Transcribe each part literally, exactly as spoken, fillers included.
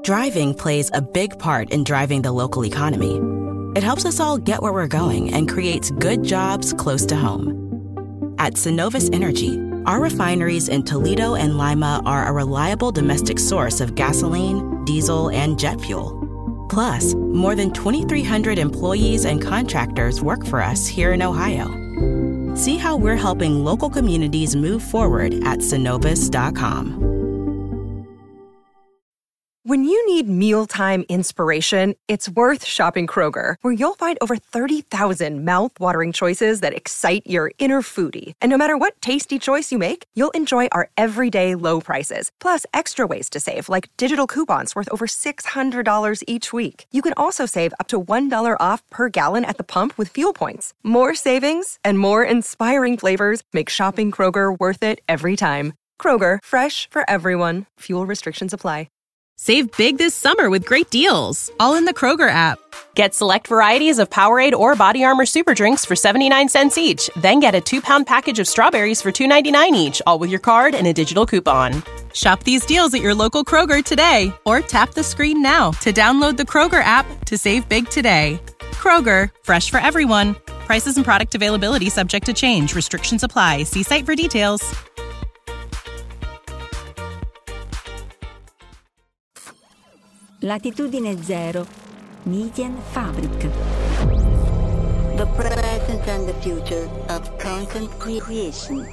Driving plays a big part in driving the local economy. It helps us all get where we're going and creates good jobs close to home. At Synovus Energy, our refineries in Toledo and Lima are a reliable domestic source of gasoline, diesel, and jet fuel. Plus, more than twenty-three hundred employees and contractors work for us here in Ohio. See how we're helping local communities move forward at synovus dot com. When you need mealtime inspiration, it's worth shopping Kroger, where you'll find over thirty thousand mouth-watering choices that excite your inner foodie. And no matter what tasty choice you make, you'll enjoy our everyday low prices, plus extra ways to save, like digital coupons worth over six hundred dollars each week. You can also save up to one dollar off per gallon at the pump with fuel points. More savings and more inspiring flavors make shopping Kroger worth it every time. Kroger, fresh for everyone. Fuel restrictions apply. Save big this summer with great deals, all in the Kroger app. Get select varieties of Powerade or Body Armor Super Drinks for seventy-nine cents each. Then get a two-pound package of strawberries for two ninety-nine each, all with your card and a digital coupon. Shop these deals at your local Kroger today, or tap the screen now to download the Kroger app to save big today. Kroger, fresh for everyone. Prices and product availability subject to change. Restrictions apply. See site for details. Latitudine Zero, Median Fabric. The present and the future of content creation.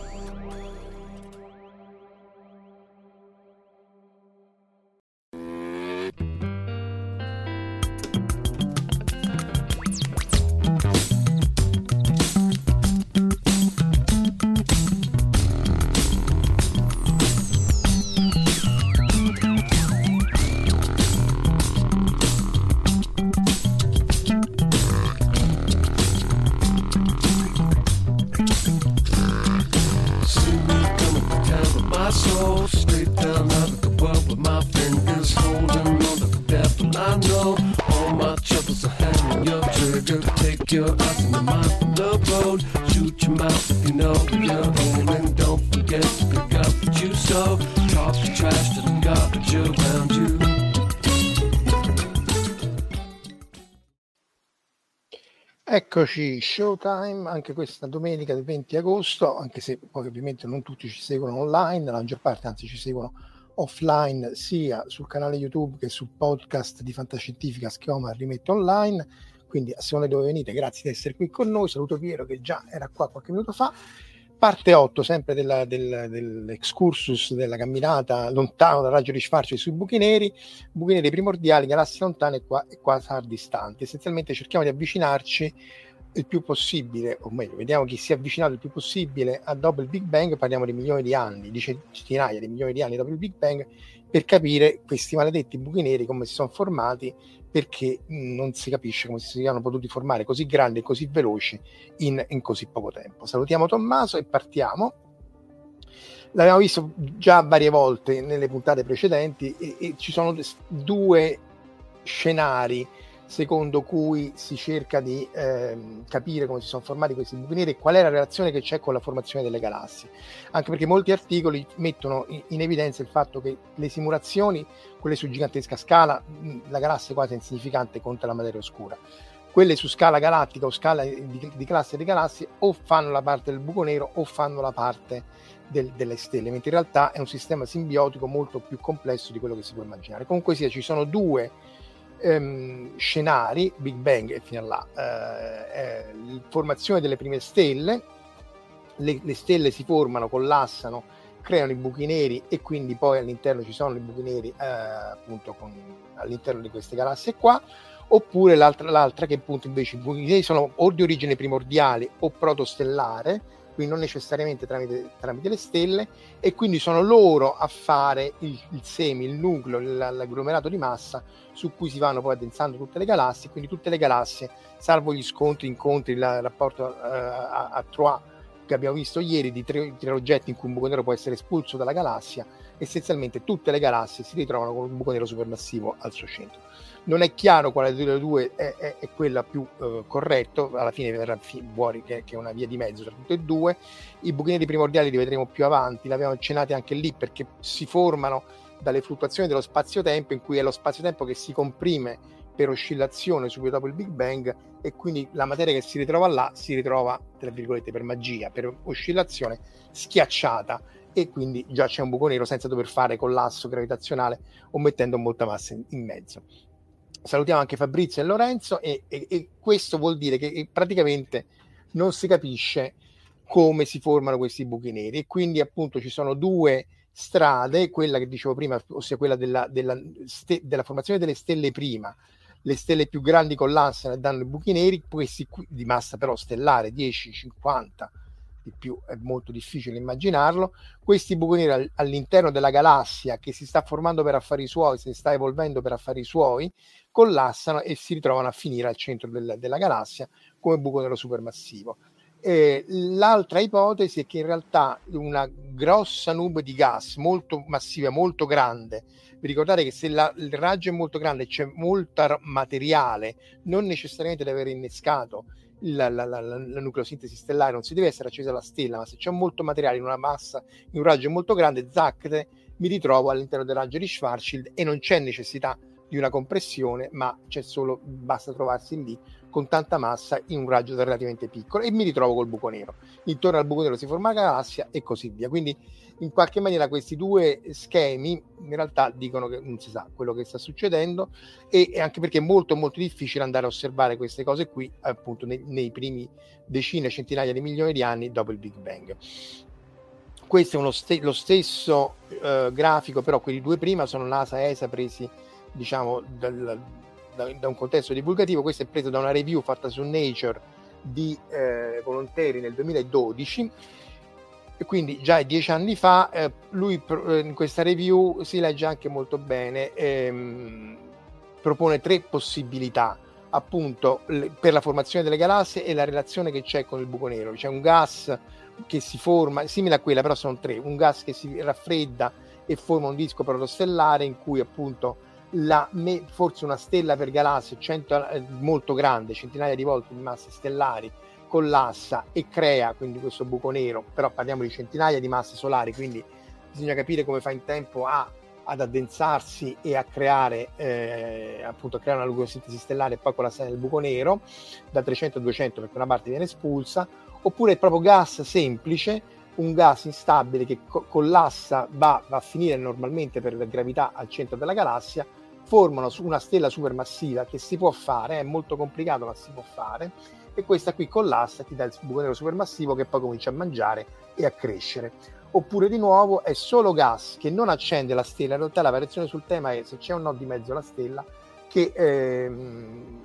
Eccoci, Showtime, anche questa domenica del venti agosto, anche se poi ovviamente non tutti ci seguono online, la maggior parte anzi ci seguono offline sia sul canale YouTube che sul podcast di Fantascientifica Schioma Rimetto Online, quindi a seconda di dove venite, grazie di essere qui con noi. Saluto Piero che già era qua qualche minuto fa. Parte otto, sempre della, del, dell'excursus della camminata lontano dal raggio di Schwarzschild sui buchi neri, buchi neri primordiali, galassie lontane e, qua, e quasar distanti. Essenzialmente cerchiamo di avvicinarci il più possibile, o meglio, vediamo chi si è avvicinato il più possibile a dopo il Big Bang. Parliamo di milioni di anni, di centinaia di milioni di anni dopo il Big Bang, per capire questi maledetti buchi neri come si sono formati, perché non si capisce come si siano potuti formare così grandi e così veloci in, in così poco tempo. Salutiamo Tommaso e partiamo. L'abbiamo visto già varie volte nelle puntate precedenti e, e ci sono due scenari secondo cui si cerca di eh, capire come si sono formati questi buchi neri e qual è la relazione che c'è con la formazione delle galassie, anche perché molti articoli mettono in, in evidenza il fatto che le simulazioni, quelle su gigantesca scala, la galassia è quasi insignificante contro la materia oscura, quelle su scala galattica o scala di, di classe di galassie o fanno la parte del buco nero o fanno la parte del, delle stelle, mentre in realtà è un sistema simbiotico molto più complesso di quello che si può immaginare. Comunque sia, ci sono due Ehm, scenari, Big Bang e fino a là, eh, eh, formazione delle prime stelle, le, le stelle si formano, collassano, creano i buchi neri e quindi poi all'interno ci sono i buchi neri eh, appunto con, all'interno di queste galassie qua, oppure l'altra, l'altra che appunto invece i buchi neri sono o di origine primordiale o protostellare, quindi non necessariamente tramite, tramite le stelle, e quindi sono loro a fare il, il semi, il nucleo, l'agglomerato di massa su cui si vanno poi addensando tutte le galassie. Quindi tutte le galassie, salvo gli scontri, incontri, il rapporto uh, a, a Trois che abbiamo visto ieri, di tre, tre oggetti in cui un buco nero può essere espulso dalla galassia, essenzialmente tutte le galassie si ritrovano con un buco nero supermassivo al suo centro. Non è chiaro quale delle due è, è, è quella più eh, corretto, alla fine verrà fuori che, che è una via di mezzo tra tutte e due. I buchi neri primordiali li vedremo più avanti, l'abbiamo accennati anche lì perché si formano dalle fluttuazioni dello spazio-tempo, in cui è lo spazio-tempo che si comprime per oscillazione subito dopo il Big Bang, e quindi la materia che si ritrova là si ritrova, tra virgolette, per magia, per oscillazione, schiacciata, e quindi già c'è un buco nero senza dover fare collasso gravitazionale o mettendo molta massa in, in mezzo. Salutiamo anche Fabrizio e Lorenzo, e, e, e questo vuol dire che praticamente non si capisce come si formano questi buchi neri, e quindi appunto ci sono due strade, quella che dicevo prima, ossia quella della, della, ste, della formazione delle stelle prima. Le stelle più grandi collassano e danno i buchi neri, questi qui, di massa però stellare, dieci cinquanta, di più è molto difficile immaginarlo. Questi buchi neri all'interno della galassia, che si sta formando per affari suoi, si sta evolvendo per affari suoi, collassano e si ritrovano a finire al centro del, della galassia come buco nero supermassivo. Eh, l'altra ipotesi è che in realtà una grossa nube di gas molto massiva, molto grande, vi ricordate che se la, il raggio è molto grande e c'è molto materiale, non necessariamente deve aver innescato la, la, la, la nucleosintesi stellare, non si deve essere accesa la stella, ma se c'è molto materiale in una massa, in un raggio molto grande, zac, mi ritrovo all'interno del raggio di Schwarzschild e non c'è necessità di una compressione, ma c'è solo, basta trovarsi lì con tanta massa in un raggio relativamente piccolo e mi ritrovo col buco nero. Intorno al buco nero si forma la galassia e così via. Quindi in qualche maniera questi due schemi in realtà dicono che non si sa quello che sta succedendo, e, e anche perché è molto molto difficile andare a osservare queste cose qui appunto nei, nei primi decine, centinaia di milioni di anni dopo il Big Bang. Questo è uno st- lo stesso uh, grafico, però quelli due prima sono NASA e E S A presi, diciamo, dal, da, da un contesto divulgativo. Questo è preso da una review fatta su Nature di eh, Volonteri nel duemiladodici, e quindi già dieci anni fa. Eh, lui eh, in questa review si legge anche molto bene, ehm, propone tre possibilità appunto le, per la formazione delle galassie e la relazione che c'è con il buco nero. C'è un gas che si forma, simile a quella, però sono tre: un gas che si raffredda e forma un disco protostellare in cui appunto la, forse una stella per galassia cento, eh, molto grande, centinaia di volte di masse stellari, collassa e crea quindi questo buco nero, però parliamo di centinaia di masse solari, quindi bisogna capire come fa in tempo a, ad addensarsi e a creare eh, appunto a creare una nucleosintesi stellare e poi collassare nel buco nero da trecento a duecento, perché una parte viene espulsa. Oppure è proprio gas semplice, un gas instabile che co- collassa, va, va a finire normalmente per la gravità al centro della galassia, formano una stella supermassiva che si può fare, è molto complicato ma si può fare, e questa qui collassa, ti dà il buco nero supermassivo che poi comincia a mangiare e a crescere. Oppure di nuovo è solo gas che non accende la stella. In realtà la variazione sul tema è se c'è o no di mezzo la stella, che ehm,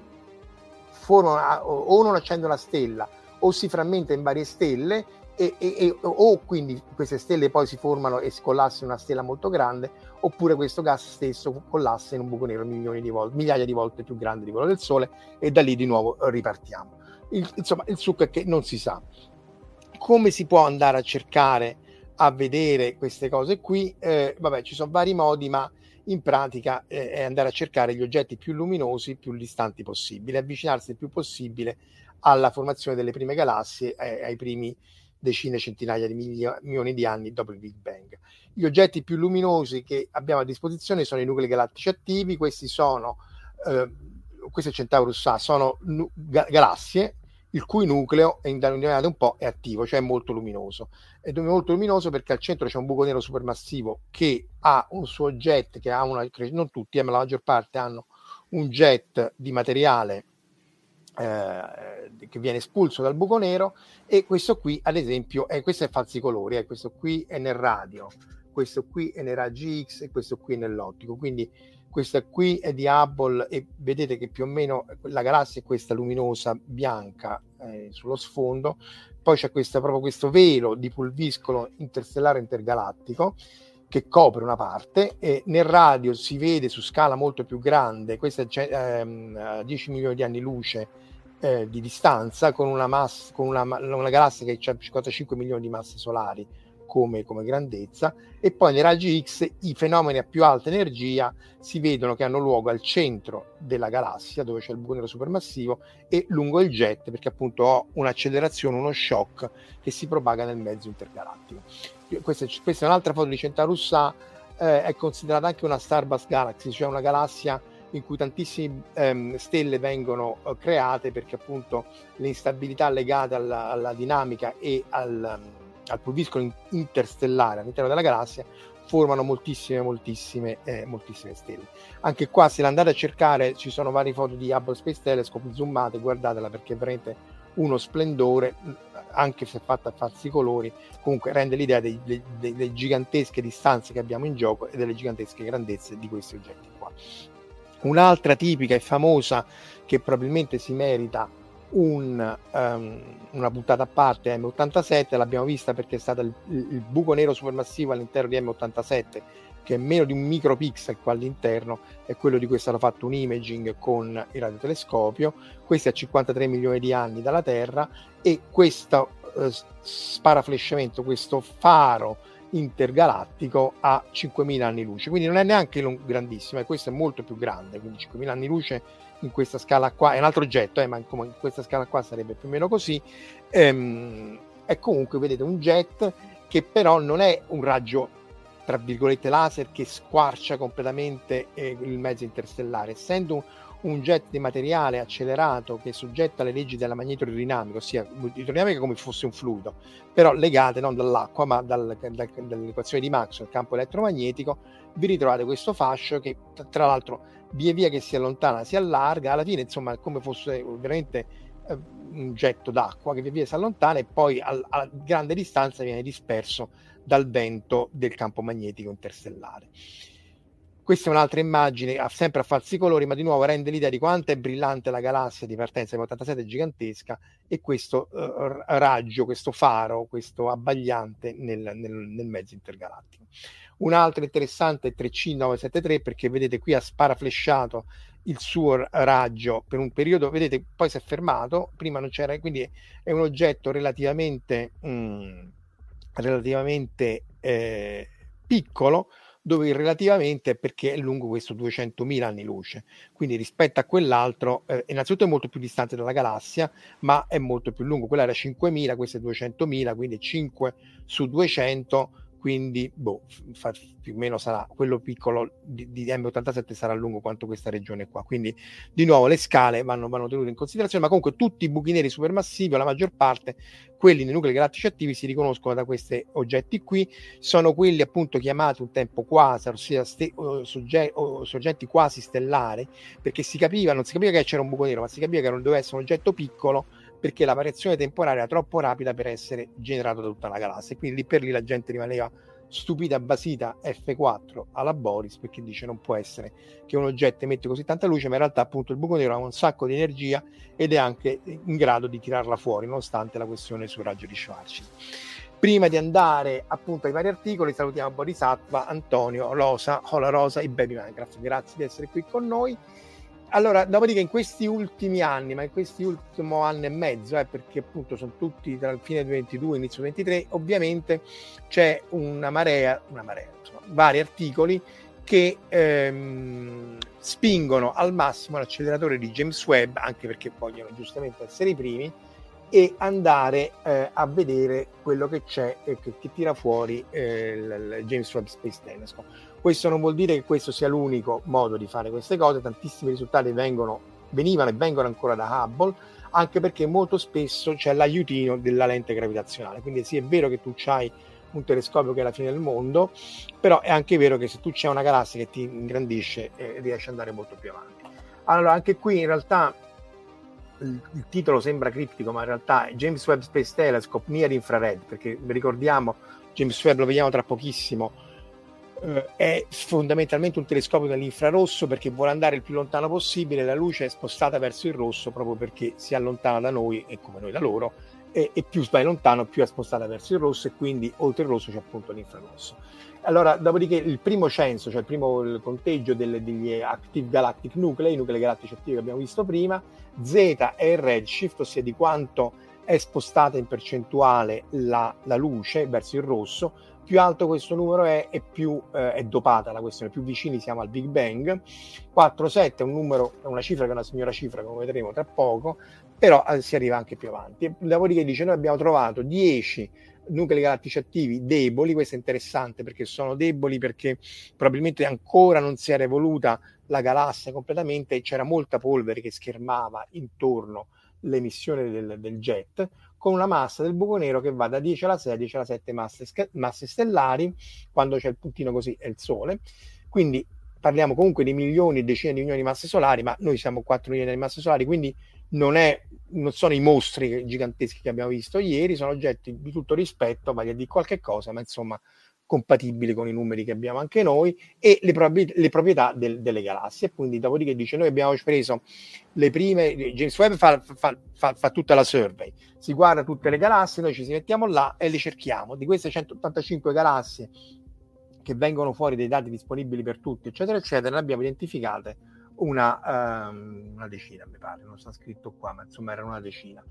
forma, o, o non accende la stella o si frammenta in varie stelle, e, e, e, o quindi queste stelle poi si formano e si collassano in una stella molto grande, oppure questo gas stesso collassa in un buco nero milioni di volte, migliaia di volte più grande di quello del Sole, e da lì di nuovo ripartiamo. Il, insomma, il succo è che non si sa come si può andare a cercare a vedere queste cose qui. Eh, vabbè, ci sono vari modi, ma in pratica eh, è andare a cercare gli oggetti più luminosi, più distanti possibile, avvicinarsi il più possibile alla formazione delle prime galassie, eh, ai primi decine, centinaia di milio- milioni di anni dopo il Big Bang. Gli oggetti più luminosi che abbiamo a disposizione sono i nuclei galattici attivi. Questi sono, eh, questo è Centaurus A, sono nu- ga- galassie il cui nucleo, indovinate un po', è attivo, cioè molto luminoso. È molto luminoso perché al centro c'è un buco nero supermassivo che ha un suo jet, che ha una, non tutti, ma la maggior parte hanno un jet di materiale Eh, che viene espulso dal buco nero, e questo qui ad esempio è, questo è falsi colori, eh, questo qui è nel radio, questo qui è nei raggi X e questo qui è nell'ottico. Quindi questa qui è di Hubble e vedete che più o meno la galassia è questa luminosa bianca eh, sullo sfondo. Poi c'è questa, proprio questo velo di pulviscolo interstellare intergalattico che copre una parte, e nel radio si vede su scala molto più grande, questa è ehm, dieci milioni di anni luce eh, di distanza, con una massa, con una, una galassia che ha cinquantacinque milioni di masse solari come, come grandezza. E poi nei raggi X i fenomeni a più alta energia si vedono che hanno luogo al centro della galassia, dove c'è il buco nero supermassivo, e lungo il jet, perché appunto ho un'accelerazione, uno shock che si propaga nel mezzo intergalattico. Questa è, questa è un'altra foto di Centaurus A, eh, è considerata anche una Starbus Galaxy, cioè una galassia in cui tantissime ehm, stelle vengono eh, create, perché appunto le instabilità legate alla, alla dinamica e al, al pulviscolo interstellare all'interno della galassia formano moltissime moltissime eh, moltissime stelle. Anche qua, se l'andate a cercare, ci sono varie foto di Hubble Space Telescope zoomate, guardatela, perché è veramente uno splendore, anche se fatta a falsi colori. Comunque rende l'idea dei, dei, delle gigantesche distanze che abbiamo in gioco e delle gigantesche grandezze di questi oggetti qua. Un'altra tipica e famosa, che probabilmente si merita un, um, una puntata a parte, è M ottantasette. L'abbiamo vista perché è stato il, il buco nero supermassivo all'interno di M ottantasette, che è meno di un micropixel qua all'interno, è quello di cui è stato fatto un imaging con il radiotelescopio. Questo è a cinquantatré milioni di anni dalla Terra, e questo eh, sparaflesciamento, questo faro intergalattico a cinquemila anni luce, quindi non è neanche long- grandissimo, e questo è molto più grande, quindi cinquemila anni luce in questa scala qua, è un altro oggetto, eh, ma come in questa scala qua sarebbe più o meno così. Ehm, è comunque, vedete, un jet che però non è un raggio tra virgolette laser che squarcia completamente eh, il mezzo interstellare, essendo un, un jet di materiale accelerato che è soggetto alle leggi della magneto-idrodinamica, ossia idrodinamica come fosse un fluido, però legate non dall'acqua ma dal, dal, dall'equazione di Maxwell, campo elettromagnetico. Vi ritrovate questo fascio che tra l'altro via via che si allontana si allarga, alla fine insomma è come fosse veramente eh, un getto d'acqua che via via si allontana e poi a, a grande distanza viene disperso dal vento del campo magnetico interstellare. Questa è un'altra immagine, sempre a falsi colori, ma di nuovo rende l'idea di quanto è brillante la galassia di partenza M ottantasette, è gigantesca, e questo uh, raggio, questo faro, questo abbagliante nel, nel, nel mezzo intergalattico. Un'altra interessante è tre C nove sette tre, perché vedete qui ha sparaflesciato il suo raggio per un periodo, vedete, poi si è fermato, prima non c'era, quindi è un oggetto relativamente, mm, relativamente eh, piccolo, dove relativamente è perché è lungo questo duecentomila anni luce, quindi rispetto a quell'altro eh, innanzitutto è molto più distante dalla galassia, ma è molto più lungo. Quella era cinquemila, questo è duecentomila, quindi cinque su duecento, quindi boh, fa, più o meno sarà quello piccolo di, di M ottantasette sarà lungo quanto questa regione qua, quindi di nuovo le scale vanno, vanno tenute in considerazione, ma comunque tutti i buchi neri supermassivi, la maggior parte, quelli nei nuclei galattici attivi, si riconoscono da questi oggetti qui. Sono quelli appunto chiamati un tempo quasar, ossia ste, o sogge, o soggetti quasi stellari, perché si capiva, non si capiva che c'era un buco nero, ma si capiva che non doveva essere un oggetto piccolo, perché la variazione temporale era troppo rapida per essere generato da tutta la galassia, e quindi lì per lì la gente rimaneva stupida, basita F quattro alla Boris, perché dice non può essere che un oggetto emette così tanta luce, ma in realtà appunto il buco nero ha un sacco di energia ed è anche in grado di tirarla fuori, nonostante la questione sul raggio di Schwarzschild. Prima di andare appunto ai vari articoli, salutiamo Bodhisattva, Antonio, Rosa, Hola Rosa e Baby Minecraft, grazie di essere qui con noi. Allora, dopodiché in questi ultimi anni, ma in questi ultimo anno e mezzo, eh, perché appunto sono tutti tra il fine ventidue e inizio ventitré, ovviamente c'è una marea, una marea, insomma, vari articoli che ehm, spingono al massimo l'acceleratore di James Webb, anche perché vogliono giustamente essere i primi, e andare eh, a vedere quello che c'è e che, che tira fuori eh, il, il James Webb Space Telescope. Questo non vuol dire che questo sia l'unico modo di fare queste cose, tantissimi risultati vengono, venivano e vengono ancora da Hubble, anche perché molto spesso c'è l'aiutino della lente gravitazionale, quindi sì, è vero che tu c'hai un telescopio che è la fine del mondo, però è anche vero che se tu c'è una galassia che ti ingrandisce eh, riesci ad andare molto più avanti. Allora anche qui in realtà il, il titolo sembra criptico, ma in realtà è James Webb Space Telescope Near Infrared, perché ricordiamo James Webb lo vediamo tra pochissimo, Uh, è fondamentalmente un telescopio dell'infrarosso, perché vuole andare il più lontano possibile. La luce è spostata verso il rosso proprio perché si allontana da noi e come noi da loro, e, e più vai lontano più è spostata verso il rosso, e quindi oltre il rosso c'è appunto l'infrarosso. Allora dopodiché il primo censo, cioè il primo il conteggio delle, degli Active Galactic Nuclei, i nuclei galattici attivi che abbiamo visto prima, Z è il redshift, ossia di quanto è spostata in percentuale la, la luce verso il rosso, più alto questo numero è, e più eh, è dopata la questione, più vicini siamo al Big Bang. quattro sette è un numero, è una cifra che è una signora cifra, come vedremo tra poco, però eh, si arriva anche più avanti. Dopodiché dice: noi abbiamo trovato dieci nuclei galattici attivi deboli. Questo è interessante perché sono deboli perché probabilmente ancora non si era evoluta la galassia completamente e c'era molta polvere che schermava intorno l'emissione del, del jet, con una massa del buco nero che va da dieci alla sei a dieci alla sette masse, masse stellari. Quando c'è il puntino così è il Sole, quindi parliamo comunque di milioni e decine di milioni di masse solari, ma noi siamo quattro milioni di masse solari, quindi non, è, non sono i mostri giganteschi che abbiamo visto ieri, sono oggetti di tutto rispetto, vale a dire qualche cosa, ma insomma compatibili con i numeri che abbiamo anche noi e le, prob- le proprietà del, delle galassie. Quindi dopodiché dice: noi abbiamo preso le prime, James Webb fa, fa, fa, fa tutta la survey, si guarda tutte le galassie, noi ci si mettiamo là e le cerchiamo. Di queste centottantacinque galassie che vengono fuori dei dati disponibili per tutti, eccetera eccetera, ne abbiamo identificate una, um, una decina, mi pare, non sta scritto qua, ma insomma erano una decina.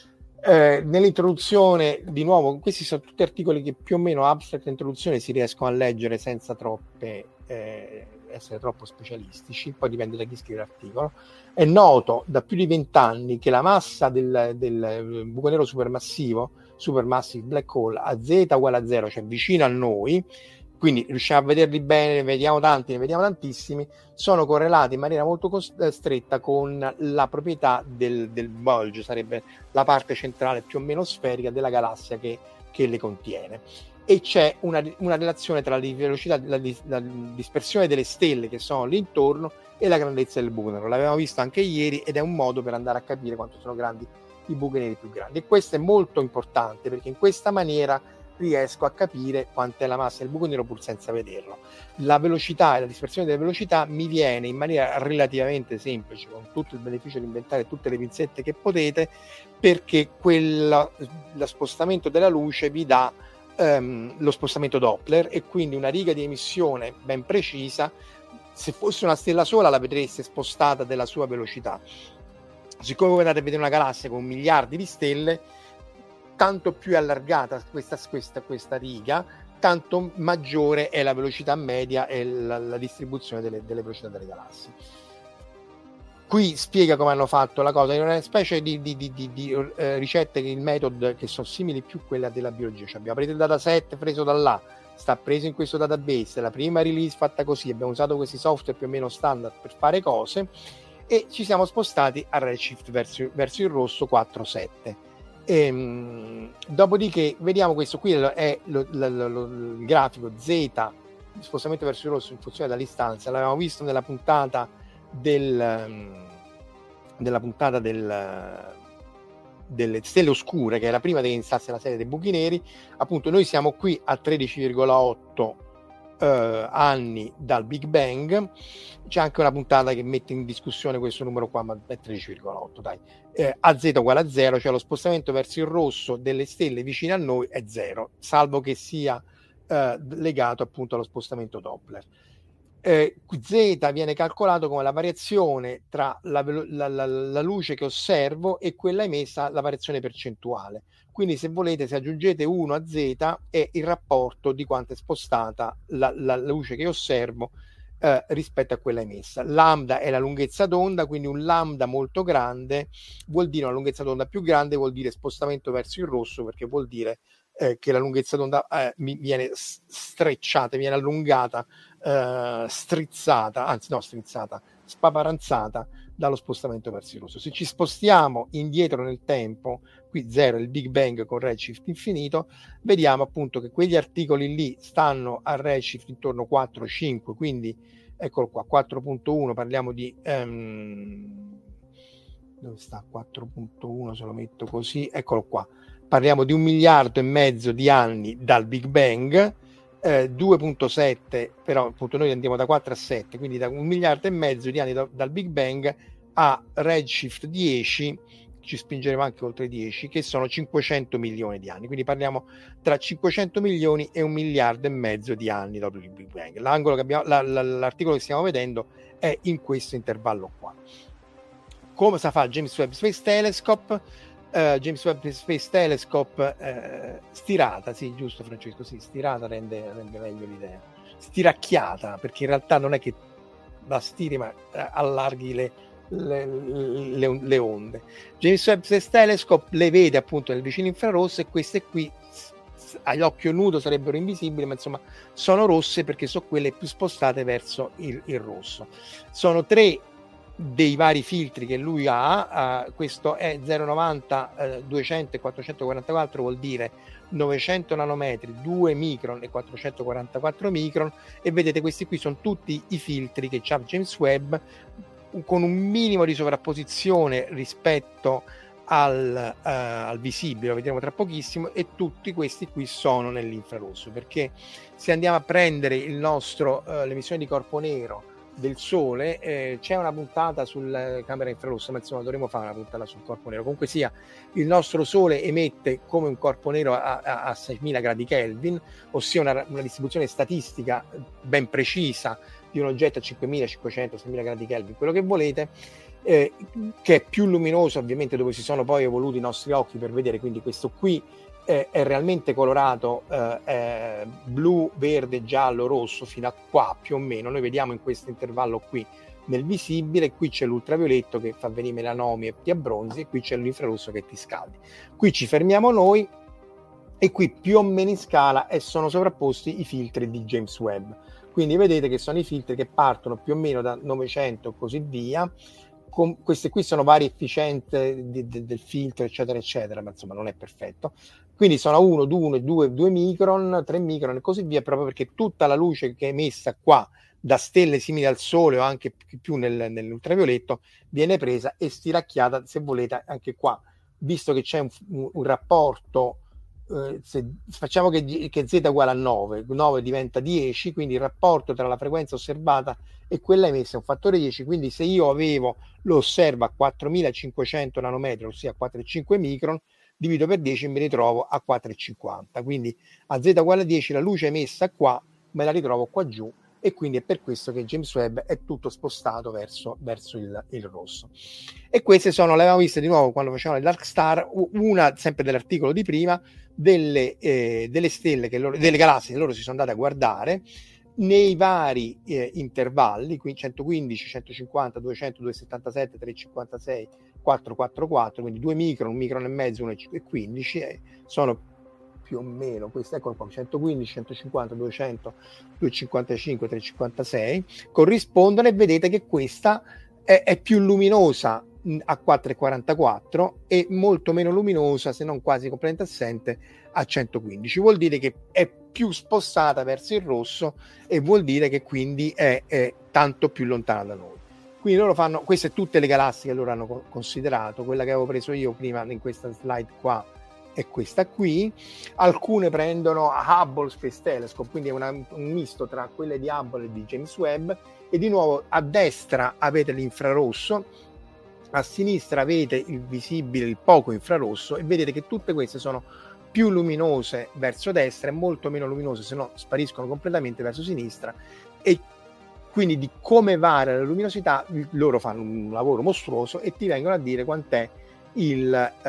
Eh, nell'introduzione, di nuovo, questi sono tutti articoli che più o meno abstract introduzione si riescono a leggere senza troppe eh, essere troppo specialistici, poi dipende da chi scrive l'articolo. È noto da più di vent'anni che la massa del, del buco nero supermassivo, supermassive black hole, a z uguale a zero, cioè vicino a noi, quindi riusciamo a vederli bene, ne vediamo tanti, ne vediamo tantissimi, sono correlati in maniera molto cost- stretta con la proprietà del, del bulge, sarebbe la parte centrale più o meno sferica della galassia che, che le contiene. E c'è una, una relazione tra la velocità, la, la dispersione delle stelle che sono lì intorno e la grandezza del buco nero. L'avevamo visto anche ieri ed è un modo per andare a capire quanto sono grandi i buchi neri più grandi. E questo è molto importante perché in questa maniera riesco a capire quanta è la massa del buco nero pur senza vederlo. La velocità e la dispersione delle velocità mi viene in maniera relativamente semplice, con tutto il beneficio di inventare tutte le pinzette che potete, perché quella, lo spostamento della luce vi dà um, lo spostamento Doppler e quindi una riga di emissione ben precisa. Se fosse una stella sola la vedreste spostata della sua velocità. Siccome voi andate a vedere una galassia con miliardi di stelle, tanto più è allargata questa, questa, questa riga, tanto maggiore è la velocità media e la, la distribuzione delle, delle velocità delle galassie. Qui spiega come hanno fatto la cosa, in una specie di, di, di, di, di eh, ricette, il metodo che sono simili più a quella della biologia. Cioè abbiamo preso il dataset preso da là, sta preso in questo database, la prima release fatta così, abbiamo usato questi software più o meno standard per fare cose e ci siamo spostati a redshift verso, verso il rosso quattro sette. Ehm, dopodiché vediamo questo qui è lo, lo, lo, lo, il grafico Z, spostamento verso il rosso in funzione dell'istanza. L'avevamo visto nella puntata del della puntata del delle stelle oscure, che è la prima che iniziasse la serie dei buchi neri. Appunto noi siamo qui a tredici virgola otto eh, anni dal Big Bang. C'è anche una puntata che mette in discussione questo numero qua, ma è tredici virgola otto, dai. Eh, a z uguale a zero, cioè lo spostamento verso il rosso delle stelle vicine a noi è zero, salvo che sia eh, legato appunto allo spostamento Doppler. Eh, Z viene calcolato come la variazione tra la, la, la, la luce che osservo e quella emessa, la variazione percentuale. Quindi se volete, se aggiungete uno a Z è il rapporto di quanto è spostata la, la luce che osservo Eh, rispetto a quella emessa. Lambda è la lunghezza d'onda, quindi un lambda molto grande vuol dire una lunghezza d'onda più grande, vuol dire spostamento verso il rosso, perché vuol dire eh, che la lunghezza d'onda eh, mi viene strecciata, viene allungata, eh, strizzata, anzi no strizzata, spaparanzata dallo spostamento verso il rosso. Se ci spostiamo indietro nel tempo, qui zero è il Big Bang con redshift infinito, vediamo appunto che quegli articoli lì stanno a redshift intorno a quattro cinque, quindi eccolo qua, quattro virgola uno, parliamo di um, dove sta quattro virgola uno, se lo metto così, eccolo qua, parliamo di un miliardo e mezzo di anni dal Big Bang, eh, due virgola sette, però appunto noi andiamo da quattro a sette, quindi da un miliardo e mezzo di anni da, dal Big Bang a redshift dieci, ci spingeremo anche oltre dieci, che sono cinquecento milioni di anni, quindi parliamo tra cinquecento milioni e un miliardo e mezzo di anni dopo il Big Bang. L'angolo che abbiamo, la, la, l'articolo che stiamo vedendo è in questo intervallo qua. Come sa fa James Webb Space Telescope? uh, James Webb Space Telescope uh, stirata, sì, giusto Francesco, sì, stirata rende, rende meglio l'idea, stiracchiata, perché in realtà non è che la stiri ma allarghi le, le, le, le onde. James Webb Space Telescope le vede appunto nel vicino infrarosso, e queste qui agli occhio nudo sarebbero invisibili, ma insomma sono rosse perché sono quelle più spostate verso il, il rosso. Sono tre dei vari filtri che lui ha, uh, questo è zero virgola novanta, uh, duecento e quattrocentoquarantaquattro, vuol dire novecento nanometri, due micron e quattrocentoquarantaquattro micron, e vedete questi qui sono tutti i filtri che c'ha James Webb, con un minimo di sovrapposizione rispetto al, uh, al visibile, lo vedremo tra pochissimo, e tutti questi qui sono nell'infrarosso, perché se andiamo a prendere il nostro uh, l'emissione di corpo nero del Sole, eh, c'è una puntata sulla camera infrarossa, ma insomma dovremo fare una puntata sul corpo nero. Comunque sia, il nostro Sole emette come un corpo nero a, a, a seimila gradi Kelvin, ossia una, una distribuzione statistica ben precisa di un oggetto a cinquemilacinquecento seimila gradi Kelvin, quello che volete, eh, che è più luminoso ovviamente dove si sono poi evoluti i nostri occhi per vedere. Quindi questo qui eh, è realmente colorato eh, eh, blu, verde, giallo, rosso fino a qua più o meno. Noi vediamo in questo intervallo qui nel visibile, qui c'è l'ultravioletto che fa venire melanomi e ti abbronzi, e qui c'è l'infrarosso che ti scaldi. Qui ci fermiamo noi, e qui più o meno in scala e sono sovrapposti i filtri di James Webb. Quindi vedete che sono i filtri che partono più o meno da novecento e così via. Con, queste qui sono varie efficienze di, di, del filtro eccetera eccetera, ma insomma non è perfetto. Quindi sono uno, due, due micron, tre micron e così via, proprio perché tutta la luce che è emessa qua da stelle simili al Sole o anche più nel, nell'ultravioletto viene presa e stiracchiata, se volete, anche qua, visto che c'è un, un, un rapporto. Uh, se facciamo che, che z uguale a nove, nove diventa dieci, quindi il rapporto tra la frequenza osservata e quella emessa è un fattore dieci. Quindi se io avevo lo osservo a quattromilacinquecento nanometri, ossia quattro virgola cinque micron, divido per dieci e mi ritrovo a quattro virgola cinquanta. Quindi a z uguale a dieci la luce emessa qua me la ritrovo qua giù, e quindi è per questo che James Webb è tutto spostato verso, verso il, il rosso. E queste sono, le avevamo viste di nuovo quando facevamo le Dark Star, una sempre dell'articolo di prima, delle, eh, delle stelle, che loro, delle galassie che loro si sono andate a guardare nei vari eh, intervalli, qui centoquindici, centocinquanta, duecento, duecentosettantasette, trecentocinquantasei, quattrocentoquarantaquattro, quindi due micron, un micron e mezzo, uno e quindici, eh, sono più o meno queste, eccolo qua, centoquindici, centocinquanta, duecento, duecentocinquantacinque, trecentocinquantasei, corrispondono, e vedete che questa è, è più luminosa a quattro virgola quarantaquattro e molto meno luminosa, se non quasi completamente assente, a centoquindici. Vuol dire che è più spostata verso il rosso, e vuol dire che quindi è, è tanto più lontana da noi. Quindi loro fanno, queste tutte le galassie che loro hanno considerato, quella che avevo preso io prima in questa slide qua è questa qui. Alcune prendono Hubble Space Telescope, quindi è una, un misto tra quelle di Hubble e di James Webb, e di nuovo a destra avete l'infrarosso, a sinistra avete il visibile, il poco infrarosso, e vedete che tutte queste sono più luminose verso destra e molto meno luminose, se no spariscono completamente, verso sinistra. E quindi di come varia la luminosità loro fanno un lavoro mostruoso e ti vengono a dire quant'è il,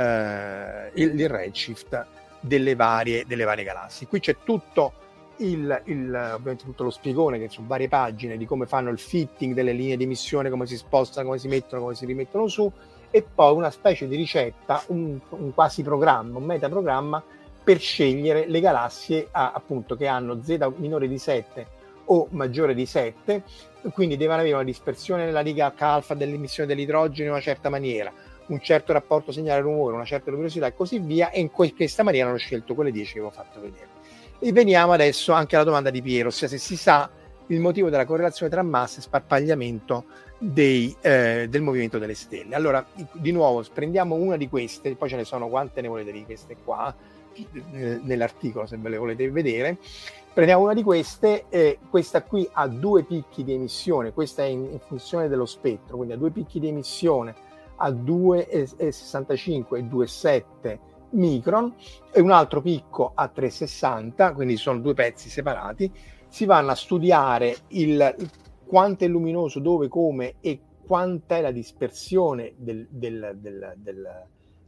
eh, il, il redshift delle varie, delle varie galassie. Qui c'è tutto il, il ovviamente tutto lo spiegone, che sono varie pagine di come fanno il fitting delle linee di emissione, come si spostano, come si mettono, come si rimettono su, e poi una specie di ricetta, un, un quasi programma, un metaprogramma per scegliere le galassie a, appunto che hanno z minore di sette o maggiore di sette, quindi devono avere una dispersione nella riga H alfa dell'emissione dell'idrogeno in una certa maniera, un certo rapporto segnale-rumore, una certa luminosità e così via, e in questa maniera hanno scelto quelle dieci che vi ho fatto vedere. E veniamo adesso anche alla domanda di Piero, ossia se si sa il motivo della correlazione tra massa e sparpagliamento dei, eh, del movimento delle stelle. Allora, di nuovo, prendiamo una di queste, poi ce ne sono, quante ne volete di queste qua, eh, nell'articolo se ve le volete vedere. Prendiamo una di queste, eh, questa qui ha due picchi di emissione, questa è in, in funzione dello spettro, quindi ha due picchi di emissione a due virgola sessantacinque e due virgola sette micron, e un altro picco a tre virgola sessanta, quindi sono due pezzi separati. Si vanno a studiare il quanto è luminoso, dove, come e quanta è la dispersione del, del, del, del,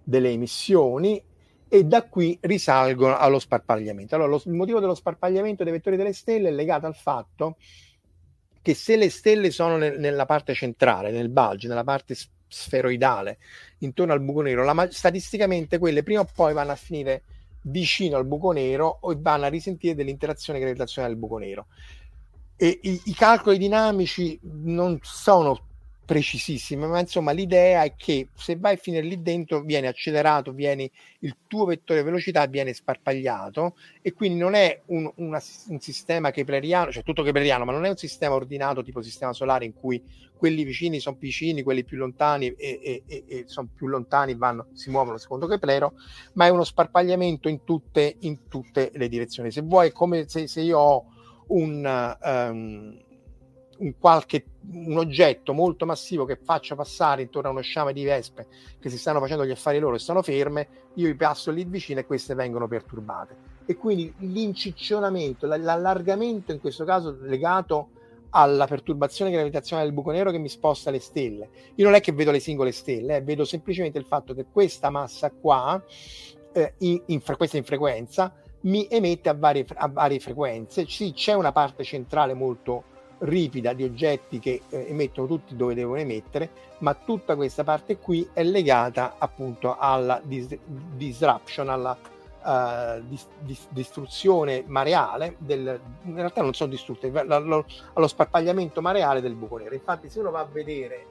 delle emissioni, e da qui risalgono allo sparpagliamento. Allora, lo, il motivo dello sparpagliamento dei vettori delle stelle è legato al fatto che se le stelle sono nel, nella parte centrale, nel bulge, nella parte sferoidale, intorno al buco nero, la, statisticamente quelle prima o poi vanno a finire vicino al buco nero o vanno a risentire dell'interazione gravitazionale del buco nero. E i, i calcoli dinamici non sono precisissimi, ma insomma l'idea è che se vai a finire lì dentro viene accelerato, viene il tuo vettore velocità viene sparpagliato, e quindi non è un, una, un sistema kepleriano, cioè tutto kepleriano, ma non è un sistema ordinato tipo sistema solare in cui quelli vicini sono vicini, quelli più lontani e, e, e, e sono più lontani, vanno, si muovono secondo Keplero, ma è uno sparpagliamento in tutte, in tutte le direzioni. Se vuoi, come se, se io ho un um, un qualche un oggetto molto massivo che faccia passare intorno a uno sciame di vespe che si stanno facendo gli affari loro e stanno ferme, io vi passo lì vicino e queste vengono perturbate, e quindi l'inciccionamento, l'allargamento in questo caso legato alla perturbazione gravitazionale del buco nero che mi sposta le stelle. Io non è che vedo le singole stelle, eh, vedo semplicemente il fatto che questa massa qua eh, in, in fre- questa in frequenza mi emette a varie, a varie frequenze. Sì, c'è una parte centrale molto ripida di oggetti che eh, emettono tutti dove devono emettere, ma tutta questa parte qui è legata appunto alla dis- disruption, alla uh, dis- dis- distruzione mareale del, in realtà non sono distrutte, allo, allo sparpagliamento mareale del buco nero. Infatti se uno va a vedere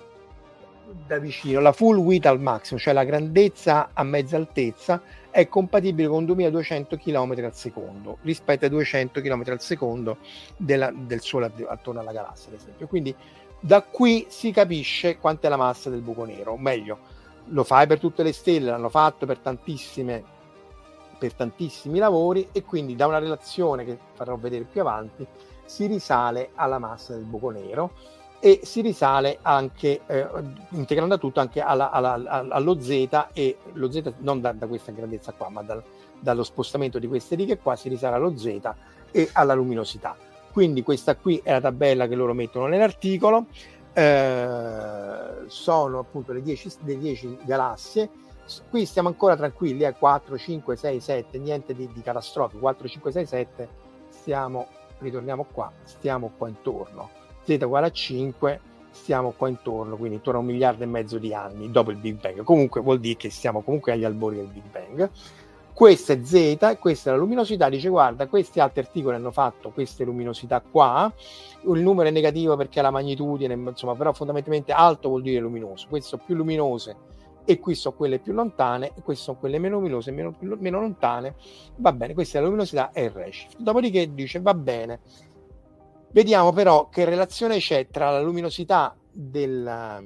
da vicino la full width al massimo, cioè la grandezza a mezza altezza, è compatibile con duemiladuecento chilometri al secondo rispetto ai duecento chilometri al secondo della, del Sole attorno alla galassia, ad esempio. Quindi da qui si capisce quant'è la massa del buco nero, o meglio, lo fai per tutte le stelle, l'hanno fatto per tantissime per tantissimi lavori, e quindi da una relazione che farò vedere più avanti si risale alla massa del buco nero, e si risale anche, eh, integrando tutto anche alla, alla, alla, allo Z, e lo Z non da, da questa grandezza qua, ma dal, dallo spostamento di queste righe qua si risale allo Z e alla luminosità. Quindi questa qui è la tabella che loro mettono nell'articolo, eh, sono appunto le dieci, le dieci galassie. Qui stiamo ancora tranquilli, eh, quattro, cinque, sei, sette, niente di, di catastrofico, quattro, cinque, sei, sette, stiamo, ritorniamo qua, stiamo qua intorno. Z uguale a cinque, stiamo qua intorno, quindi intorno a un miliardo e mezzo di anni dopo il Big Bang. Comunque vuol dire che siamo comunque agli albori del Big Bang. Questa è Z e questa è la luminosità. Dice guarda, questi altri articoli hanno fatto queste luminosità qua, il numero è negativo perché è la magnitudine, insomma, però fondamentalmente alto vuol dire luminoso. Queste sono più luminose e qui sono quelle più lontane, e queste sono quelle meno luminose e meno, meno lontane. Va bene, questa è la luminosità e il redshift. Dopodiché dice va bene, vediamo però che relazione c'è tra la luminosità del,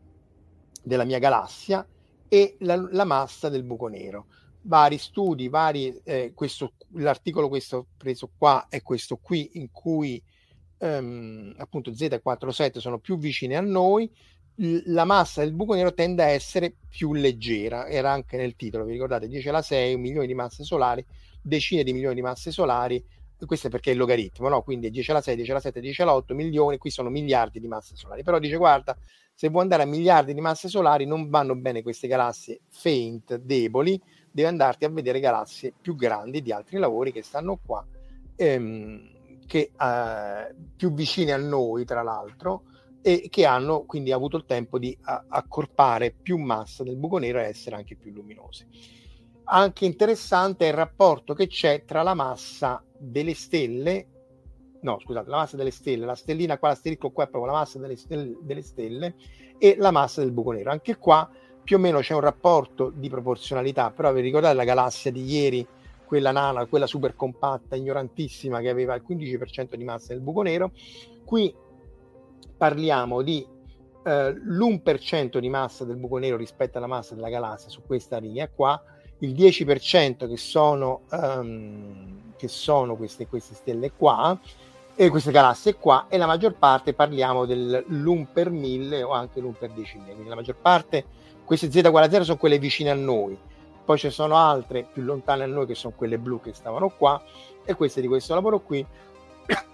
della mia galassia e la, la massa del buco nero. Vari studi, vari, eh, questo, l'articolo questo preso qua è questo qui, in cui ehm, appunto Z e quattro sette sono più vicine a noi, la massa del buco nero tende a essere più leggera, era anche nel titolo, vi ricordate, dieci alla sei, milioni di masse solari, decine di milioni di masse solari. Questo è perché è il logaritmo, no? Quindi dieci alla sei, dieci alla sette, dieci alla otto milioni, qui sono miliardi di masse solari. Però dice guarda, se vuoi andare a miliardi di masse solari non vanno bene queste galassie faint, deboli, devi andarti a vedere galassie più grandi di altri lavori che stanno qua, ehm, che eh, più vicine a noi tra l'altro, e che hanno quindi avuto il tempo di a, accorpare più massa del buco nero e essere anche più luminosi. Anche interessante è il rapporto che c'è tra la massa delle stelle, no scusate, la massa delle stelle, la stellina qua, l'asterisco qua è proprio la massa delle stelle, delle stelle e la massa del buco nero. Anche qua più o meno c'è un rapporto di proporzionalità, però vi ricordate la galassia di ieri, quella nana, quella super compatta, ignorantissima, che aveva il quindici per cento di massa del buco nero? Qui parliamo di eh, l'uno per cento di massa del buco nero rispetto alla massa della galassia su questa riga qua, il dieci per cento che sono, um, che sono queste, queste stelle qua, e queste galassie qua, e la maggior parte parliamo dell'uno per mille o anche l'uno per diecimila, quindi la maggior parte, queste Z uguale a zero sono quelle vicine a noi, poi ci sono altre più lontane a noi che sono quelle blu che stavano qua, e queste di questo lavoro qui,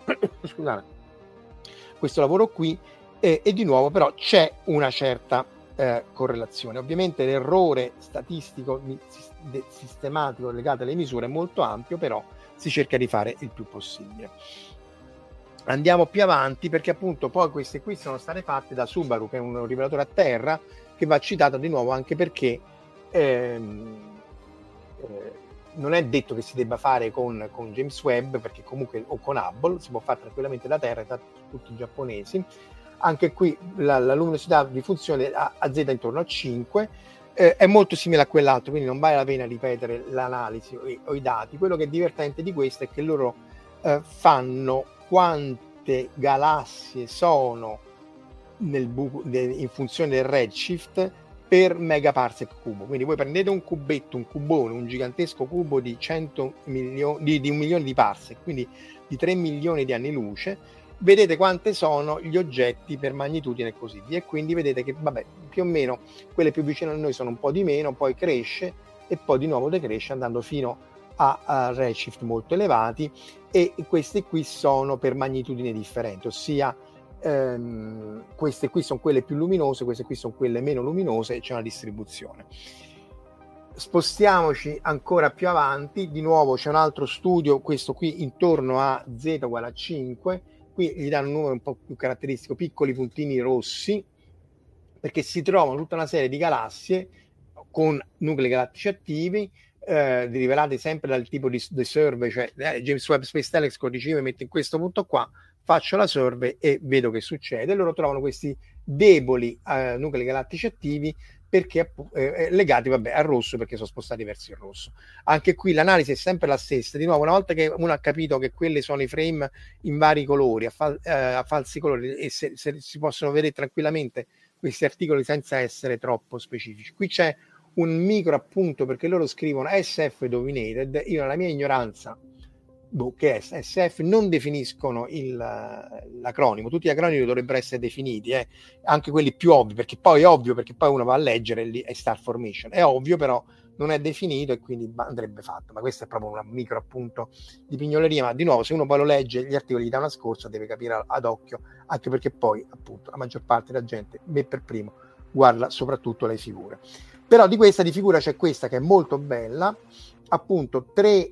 scusate, questo lavoro qui, e, e di nuovo però c'è una certa eh, correlazione. Ovviamente l'errore statistico mi, de, sistematico legato alle misure è molto ampio, però si cerca di fare il più possibile. Andiamo più avanti, perché appunto poi queste qui sono state fatte da Subaru, che è un rivelatore a terra, che va citato di nuovo anche perché ehm, eh, non è detto che si debba fare con, con James Webb, perché comunque, o con Hubble, si può fare tranquillamente da terra, da tutti i giapponesi. Anche qui la, la luminosità di funzione a, a Z intorno a cinque, eh, è molto simile a quell'altro, quindi non vale la pena ripetere l'analisi o, o i dati. Quello che è divertente di questo è che loro eh, fanno quante galassie sono nel buco, de, in funzione del redshift per megaparsec cubo. Quindi voi prendete un cubetto, un cubone, un gigantesco cubo di cento milioni di, di un milione di parsec, quindi di tre milioni di anni luce, vedete quante sono gli oggetti per magnitudine e così via, e quindi vedete che vabbè, più o meno quelle più vicine a noi sono un po' di meno, poi cresce e poi di nuovo decresce andando fino a, a redshift molto elevati, e queste qui sono per magnitudine differenti, ossia ehm, queste qui sono quelle più luminose, queste qui sono quelle meno luminose, e c'è una distribuzione. Spostiamoci ancora più avanti, di nuovo c'è un altro studio, questo qui intorno a Z uguale a cinque, qui gli danno un numero un po' più caratteristico, piccoli puntini rossi, perché si trovano tutta una serie di galassie con nuclei galattici attivi, eh, rivelati sempre dal tipo di, di survey, cioè eh, James Webb Space Telescope riceve, mette in questo punto qua, faccio la survey e vedo che succede. Loro trovano questi deboli eh, nuclei galattici attivi, perché eh, legati vabbè, al rosso, perché sono spostati verso il rosso. Anche qui l'analisi è sempre la stessa. Di nuovo, una volta che uno ha capito che quelli sono i frame in vari colori, a, fal- eh, a falsi colori, e se, se si possono vedere tranquillamente questi articoli senza essere troppo specifici. Qui c'è un micro appunto, perché loro scrivono S F dominated. Io nella mia ignoranza, boh, che è S F, non definiscono il, l'acronimo. Tutti gli acronimi dovrebbero essere definiti, eh? Anche quelli più ovvi, perché poi è ovvio, perché poi uno va a leggere lì è star formation, è ovvio, però non è definito e quindi andrebbe fatto. Ma questo è proprio un micro appunto di pignoleria, ma di nuovo se uno poi lo legge gli articoli gli dà una scorsa, deve capire ad occhio, anche perché poi appunto la maggior parte della gente, me per primo, guarda soprattutto le figure. Però di questa di figura c'è questa che è molto bella, appunto tre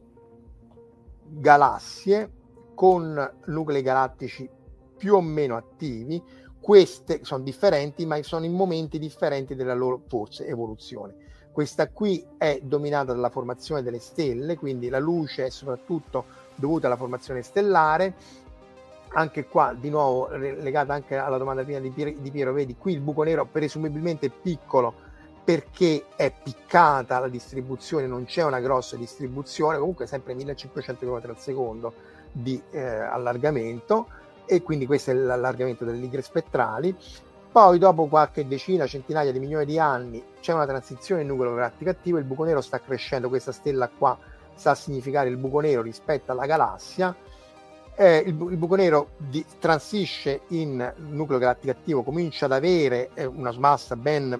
galassie con nuclei galattici più o meno attivi. Queste sono differenti, ma sono in momenti differenti della loro forse evoluzione. Questa qui è dominata dalla formazione delle stelle, quindi la luce è soprattutto dovuta alla formazione stellare. Anche qua di nuovo legata anche alla domanda prima di Piero, di Piero, vedi qui il buco nero presumibilmente è piccolo perché è piccata la distribuzione, non c'è una grossa distribuzione, comunque sempre millecinquecento chilometri al secondo di eh, allargamento, e quindi questo è l'allargamento delle lighe spettrali. Poi dopo qualche decina, centinaia di milioni di anni c'è una transizione in nucleo galattico attivo, il buco nero sta crescendo, questa stella qua sta a significare il buco nero rispetto alla galassia. Eh, il, bu- il buco nero di- transisce in nucleo galattico attivo, comincia ad avere eh, una massa ben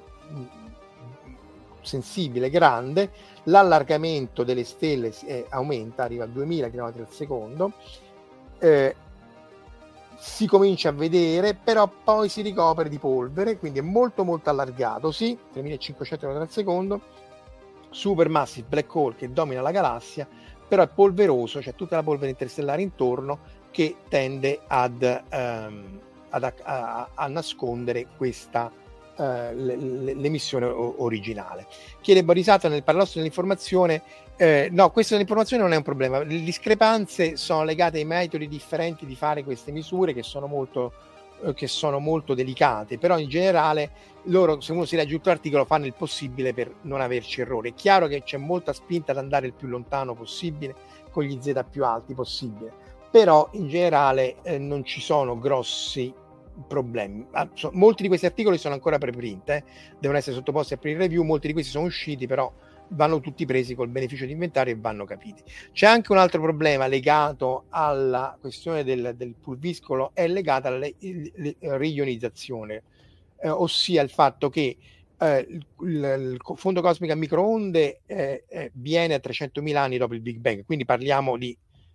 sensibile, grande, l'allargamento delle stelle eh, aumenta, arriva a duemila chilometri al secondo, eh, si comincia a vedere, però poi si ricopre di polvere, quindi è molto molto allargato, sì, tremilacinquecento chilometri al secondo, supermassive black hole che domina la galassia, però è polveroso, c'è tutta la polvere interstellare intorno che tende ad, ehm, ad a, a, a nascondere questa Uh, l'emissione originale. Chiede Borisato nel paradosso dell'informazione, eh, no, questa dell'informazione non è un problema, le discrepanze sono legate ai metodi differenti di fare queste misure che sono molto, eh, che sono molto delicate, però in generale loro, se uno si legge tutto l'articolo, fanno il possibile per non averci errori. È chiaro che c'è molta spinta ad andare il più lontano possibile con gli Z più alti possibile, però in generale eh, non ci sono grossi problemi. Molti di questi articoli sono ancora preprint, eh? devono essere sottoposti a peer review, molti di questi sono usciti, però vanno tutti presi col beneficio di inventario e vanno capiti. C'è anche un altro problema legato alla questione del, del pulviscolo, è legata alla reionizzazione, eh, ossia il fatto che eh, il, il fondo cosmico a microonde eh, eh, viene a trecentomila anni dopo il Big Bang, quindi parliamo di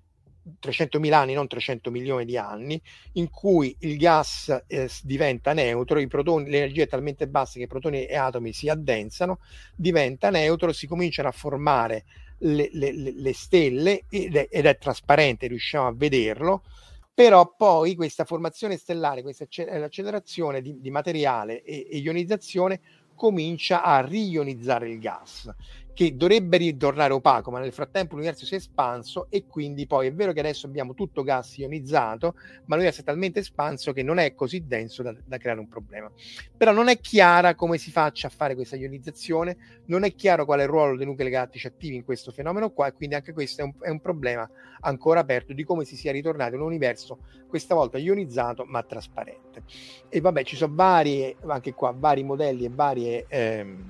trecentomila anni, non trecento milioni di anni, in cui il gas eh, diventa neutro, i protoni, l'energia è talmente bassa che i protoni e atomi si addensano, diventa neutro, si cominciano a formare le, le, le stelle ed è, ed è trasparente, riusciamo a vederlo. Però poi questa formazione stellare, questa accelerazione di, di materiale e, e ionizzazione comincia a rionizzare il gas, che dovrebbe ritornare opaco, ma nel frattempo l'universo si è espanso e quindi poi è vero che adesso abbiamo tutto gas ionizzato, ma l'universo è talmente espanso che non è così denso da, da creare un problema. Però non è chiara come si faccia a fare questa ionizzazione, non è chiaro qual è il ruolo dei nuclei galattici attivi in questo fenomeno qua, e quindi anche questo è un, è un problema ancora aperto di come si sia ritornato in un universo questa volta ionizzato ma trasparente. E vabbè, ci sono varie, anche qua, vari modelli e varie ehm,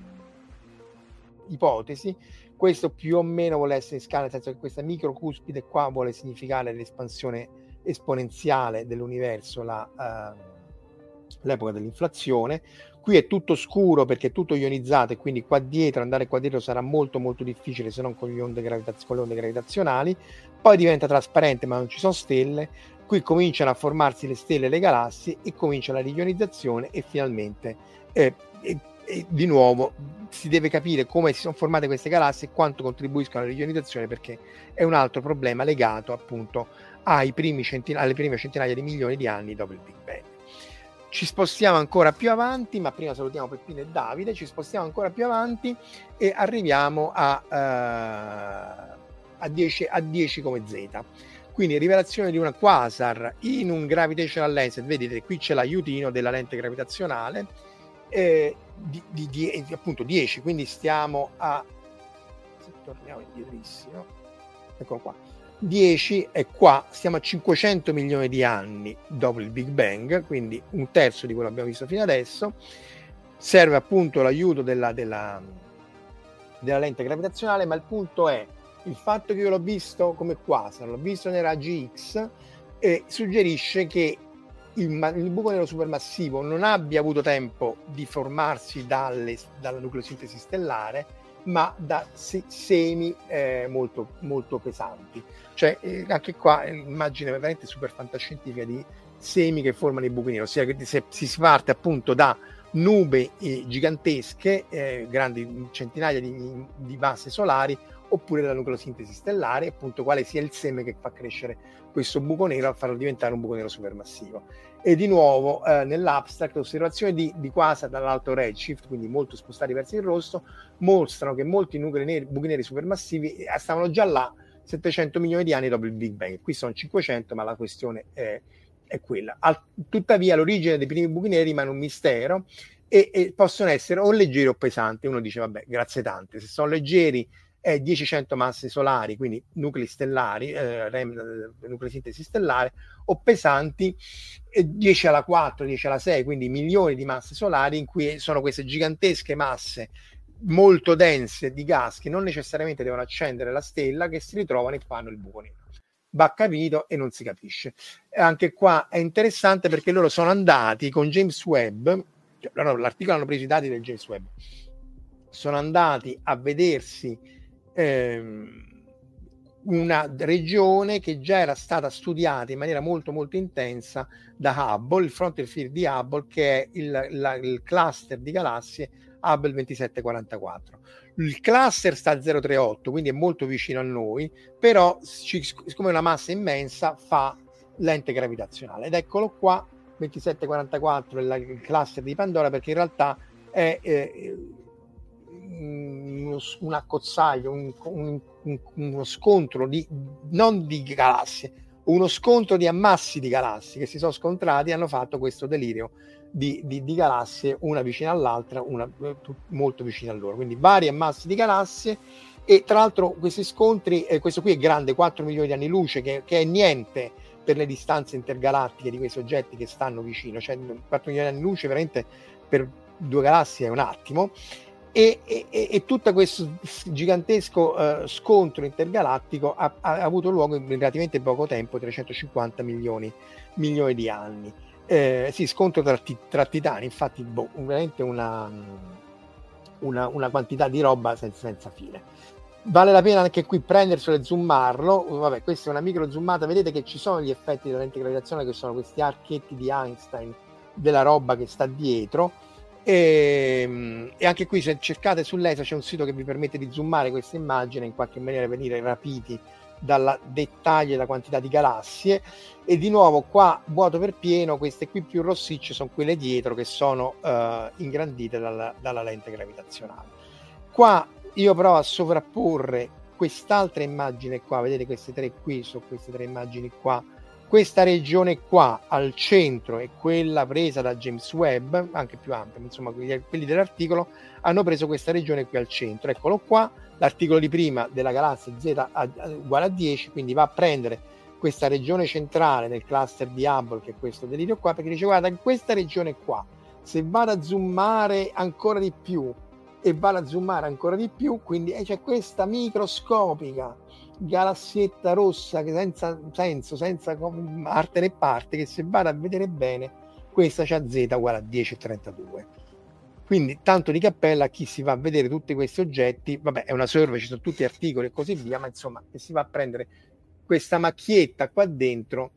ipotesi. Questo più o meno vuole essere in scala, nel senso che questa microcuspide qua vuole significare l'espansione esponenziale dell'universo, la, uh, l'epoca dell'inflazione. Qui è tutto scuro perché è tutto ionizzato e quindi qua dietro, andare qua dietro sarà molto molto difficile se non con, gli onde gravitaz- con le onde gravitazionali. Poi diventa trasparente ma non ci sono stelle. Qui cominciano a formarsi le stelle e le galassie e comincia la riionizzazione e finalmente eh, eh, e di nuovo si deve capire come si sono formate queste galassie e quanto contribuiscono alla riionizzazione, perché è un altro problema legato appunto ai primi centina- alle prime centinaia di milioni di anni dopo il Big Bang. Ci spostiamo ancora più avanti, ma prima salutiamo Peppino e Davide. Ci spostiamo ancora più avanti e arriviamo a, uh, a, dieci, a dieci come Z. Quindi rivelazione di una quasar in un gravitational lens. Vedete, qui c'è l'aiutino della lente gravitazionale. Eh, di, di, di, appunto dieci, quindi stiamo a, se torniamo indietrissimo, eccolo qua, dieci è qua, stiamo a cinquecento milioni di anni dopo il Big Bang, quindi un terzo di quello che abbiamo visto fino adesso. Serve appunto l'aiuto della, della, della lente gravitazionale, ma il punto è il fatto che io l'ho visto come quasar, l'ho visto nei raggi X, eh, suggerisce che Il, il buco nero supermassivo non abbia avuto tempo di formarsi dalle, dalla nucleosintesi stellare, ma da se, semi eh, molto, molto pesanti. Cioè, eh, anche qua è un'immagine veramente super fantascientifica di semi che formano il buco nero, ossia che se, si parte appunto da nube eh, gigantesche, eh, grandi centinaia di, di masse solari, oppure dalla nucleosintesi stellare, appunto quale sia il seme che fa crescere questo buco nero a farlo diventare un buco nero supermassivo. E di nuovo eh, nell'abstract osservazioni di, di quasar dall'alto redshift, quindi molto spostati verso il rosso, mostrano che molti nuclei neri, buchi neri supermassivi stavano già là settecento milioni di anni dopo il Big Bang. Qui sono cinquecento, ma la questione è, è quella. Al, tuttavia l'origine dei primi buchi neri rimane un mistero e, e possono essere o leggeri o pesanti. Uno dice vabbè, grazie tante, se sono leggeri è dieci cento masse solari, quindi nuclei stellari, eh, rem, nucleosintesi stellare, o pesanti eh, dieci alla quattro, dieci alla sei, quindi milioni di masse solari, in cui sono queste gigantesche masse molto dense di gas che non necessariamente devono accendere la stella, che si ritrovano e fanno il buco nero. Va capito e non si capisce. E anche qua è interessante perché loro sono andati con James Webb, cioè, loro, l'articolo hanno preso i dati del James Webb, sono andati a vedersi una regione che già era stata studiata in maniera molto molto intensa da Hubble, il frontier field di Hubble, che è il, la, il cluster di galassie Hubble ventisette quarantaquattro. Il cluster sta a zero virgola trentotto, quindi è molto vicino a noi, però ci, siccome è una massa immensa fa lente gravitazionale, ed eccolo qua ventisette quarantaquattro è la, il cluster di Pandora, perché in realtà è eh, Uno, un accozzaglia, un, un, un, uno scontro di non di galassie, uno scontro di ammassi di galassie che si sono scontrati e hanno fatto questo delirio di, di, di galassie, una vicina all'altra, una molto vicina a loro, quindi vari ammassi di galassie. E tra l'altro questi scontri, eh, questo qui è grande, quattro milioni di anni luce, che, che è niente per le distanze intergalattiche di questi oggetti che stanno vicino, cioè quattro milioni di anni luce veramente per due galassie è un attimo. E, e, e tutto questo gigantesco uh, scontro intergalattico ha, ha avuto luogo in relativamente poco tempo, trecentocinquanta milioni, milioni di anni. Eh, sì, scontro tra, tra titani, infatti boh, veramente una, una, una quantità di roba senza, senza fine. Vale la pena anche qui prenderselo e zoomarlo. Vabbè, questa è una micro zoomata, vedete che ci sono gli effetti della lente gravitazionale, che sono questi archetti di Einstein della roba che sta dietro, e, e anche qui se cercate sull'E S A c'è un sito che vi permette di zoomare questa immagine, in qualche maniera venire rapiti dal dettaglio e la quantità di galassie. E di nuovo qua vuoto per pieno, queste qui più rossicce sono quelle dietro che sono uh, ingrandite dalla, dalla lente gravitazionale. Qua io provo a sovrapporre quest'altra immagine qua, vedete queste tre qui, sono queste tre immagini qua, questa regione qua al centro è quella presa da James Webb, anche più ampia, insomma quelli, quelli dell'articolo hanno preso questa regione qui al centro, eccolo qua, l'articolo di prima della galassia Z a, a, uguale a dieci, quindi va a prendere questa regione centrale nel cluster di Hubble, che è questo delirio qua, perché dice guarda, in questa regione qua, se vado a zoomare ancora di più, e vado a zoomare ancora di più, quindi eh, c'è questa microscopica galassietta rossa che senza senso, senza arte né parte, che se vado a vedere bene questa c'ha Z uguale a dieci virgola trentadue. Quindi tanto di cappella a chi si va a vedere tutti questi oggetti, vabbè è una survey, ci sono tutti articoli e così via, ma insomma che si va a prendere questa macchietta qua dentro,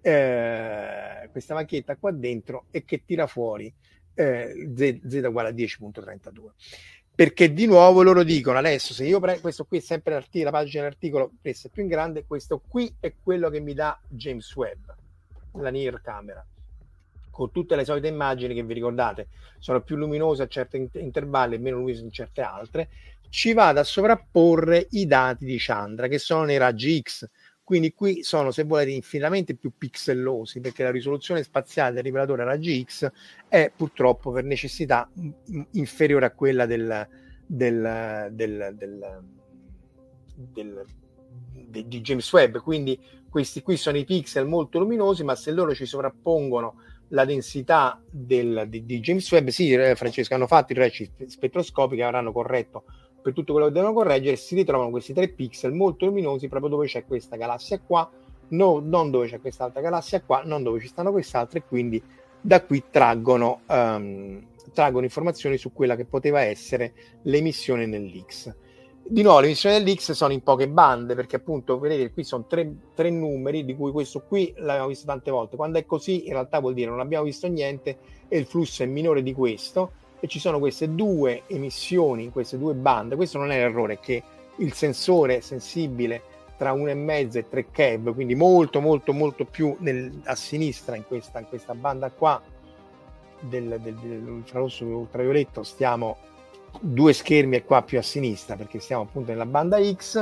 eh, questa macchietta qua dentro e che tira fuori eh, Z, Z uguale a dieci virgola trentadue. Perché di nuovo loro dicono adesso, se io prendo questo qui è sempre l'articolo, la pagina dell'articolo, questo è più in grande, questo qui è quello che mi dà James Webb, la Near Camera, con tutte le solite immagini che vi ricordate sono più luminose a certi intervalli e meno luminose in certe altre. Ci vado a sovrapporre i dati di Chandra, che sono nei raggi X, quindi qui sono, se volete, infinitamente più pixellosi, perché la risoluzione spaziale del rivelatore a raggi X è purtroppo per necessità inferiore a quella del, del, del, del, del, del di James Webb, quindi questi qui sono i pixel molto luminosi, ma se loro ci sovrappongono la densità del, di, di James Webb, sì, Francesco, hanno fatto i redshift spettroscopici, avranno corretto per tutto quello che devono correggere, si ritrovano questi tre pixel molto luminosi proprio dove c'è questa galassia qua, no, non dove c'è quest'altra galassia qua, non dove ci stanno quest'altre, e quindi da qui traggono, um, traggono informazioni su quella che poteva essere l'emissione nell'X. Di nuovo, le emissioni dell'X sono in poche bande, perché appunto vedete qui sono tre, tre numeri, di cui questo qui l'abbiamo visto tante volte. Quando è così in realtà vuol dire non abbiamo visto niente e il flusso è minore di questo, e ci sono queste due emissioni in queste due bande. Questo non è l'errore, è che il sensore sensibile tra uno e mezzo e tre keV, quindi molto molto molto più nel, a sinistra in questa, in questa banda qua del, del, dell'infrarosso ultravioletto, stiamo due schermi e qua più a sinistra, perché siamo appunto nella banda X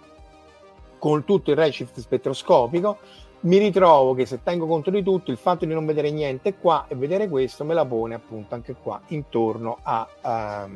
con tutto il redshift spettroscopico. Mi ritrovo che se tengo conto di tutto, il fatto di non vedere niente qua e vedere questo me la pone appunto anche qua intorno a, a,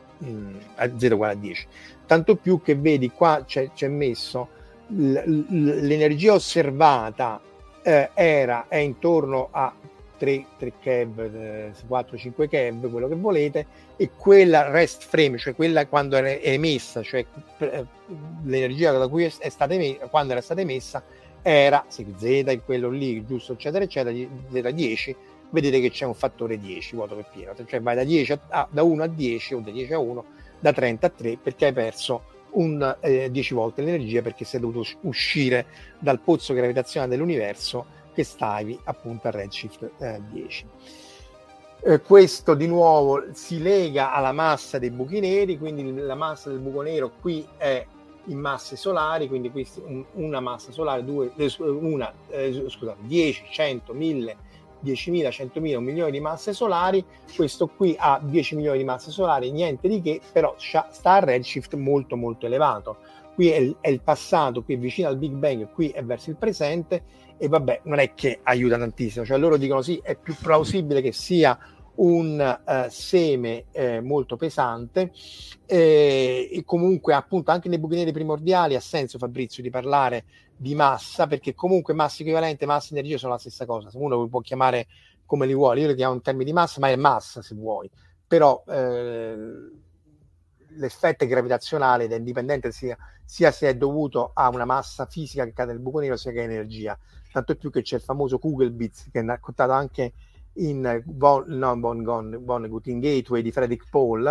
a Z uguale a dieci. Tanto più che vedi qua c'è, c'è messo l, l, l'energia osservata eh, era è intorno a tre, tre keV, eh, quattro cinque keV, quello che volete, e quella rest frame, cioè quella quando è emessa, cioè eh, l'energia da cui è stata emessa, quando era stata emessa era, se Z è quello lì, giusto, eccetera, eccetera, Z dieci, vedete che c'è un fattore dieci, vuoto per pieno, cioè vai da, dieci a, a, da uno a dieci o da dieci a uno, da trenta a tre, perché hai perso un eh, dieci volte l'energia, perché sei dovuto uscire dal pozzo gravitazionale dell'universo che stavi appunto a redshift eh, dieci. Eh, questo di nuovo si lega alla massa dei buchi neri, quindi la massa del buco nero qui è in masse solari, quindi questi, un, una massa solare, due, una, eh, scusate, dieci, cento, mille, diecimila, centomila, un milione di masse solari. Questo qui ha dieci milioni di masse solari, niente di che, però sta a redshift molto molto elevato. Qui è il, è il passato, qui è vicino al Big Bang, qui è verso il presente, e vabbè, non è che aiuta tantissimo, cioè loro dicono sì, è più plausibile che sia un uh, seme eh, molto pesante, eh, e comunque appunto anche nei buchi neri primordiali ha senso, Fabrizio, di parlare di massa, perché comunque massa equivalente, massa e energia sono la stessa cosa, uno lo può chiamare come li vuole, io li chiamo in termini di massa, ma è massa se vuoi, però eh, l'effetto è gravitazionale ed è indipendente sia, sia se è dovuto a una massa fisica che cade nel buco nero, sia che è energia, tanto più che c'è il famoso Kugelbitz che è raccontato anche in Von, no, Von, Von, Von Gateway di Frederick Paul,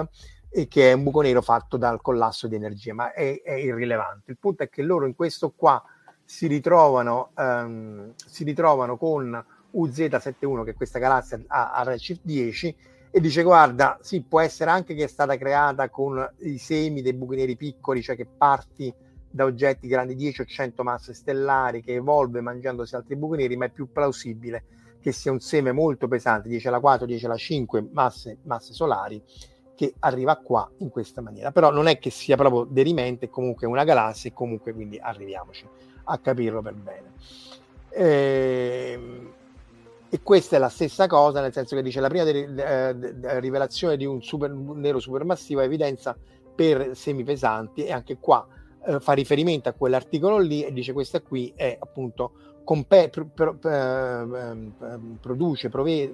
e che è un buco nero fatto dal collasso di energia, ma è, è irrilevante. Il punto è che loro in questo qua si ritrovano, um, si ritrovano con U Z settantuno, che questa galassia ha, ha Redshift dieci, e dice guarda, sì, può essere anche che è stata creata con i semi dei buchi neri piccoli, cioè che parti da oggetti grandi dieci o cento masse stellari, che evolve mangiandosi altri buchi neri, ma è più plausibile che sia un seme molto pesante, dieci alla quattro, dieci alla cinque masse, masse solari, che arriva qua in questa maniera. Però non è che sia proprio derimente, è comunque una galassia, e comunque quindi arriviamoci a capirlo per bene. Ehm... E questa è la stessa cosa, nel senso che dice la prima de- de- de- rivelazione di un super nero supermassivo evidenza per semipesanti, e anche qua eh, fa riferimento a quell'articolo lì e dice questa qui è appunto compe- pro- pro- pro- produce, prove-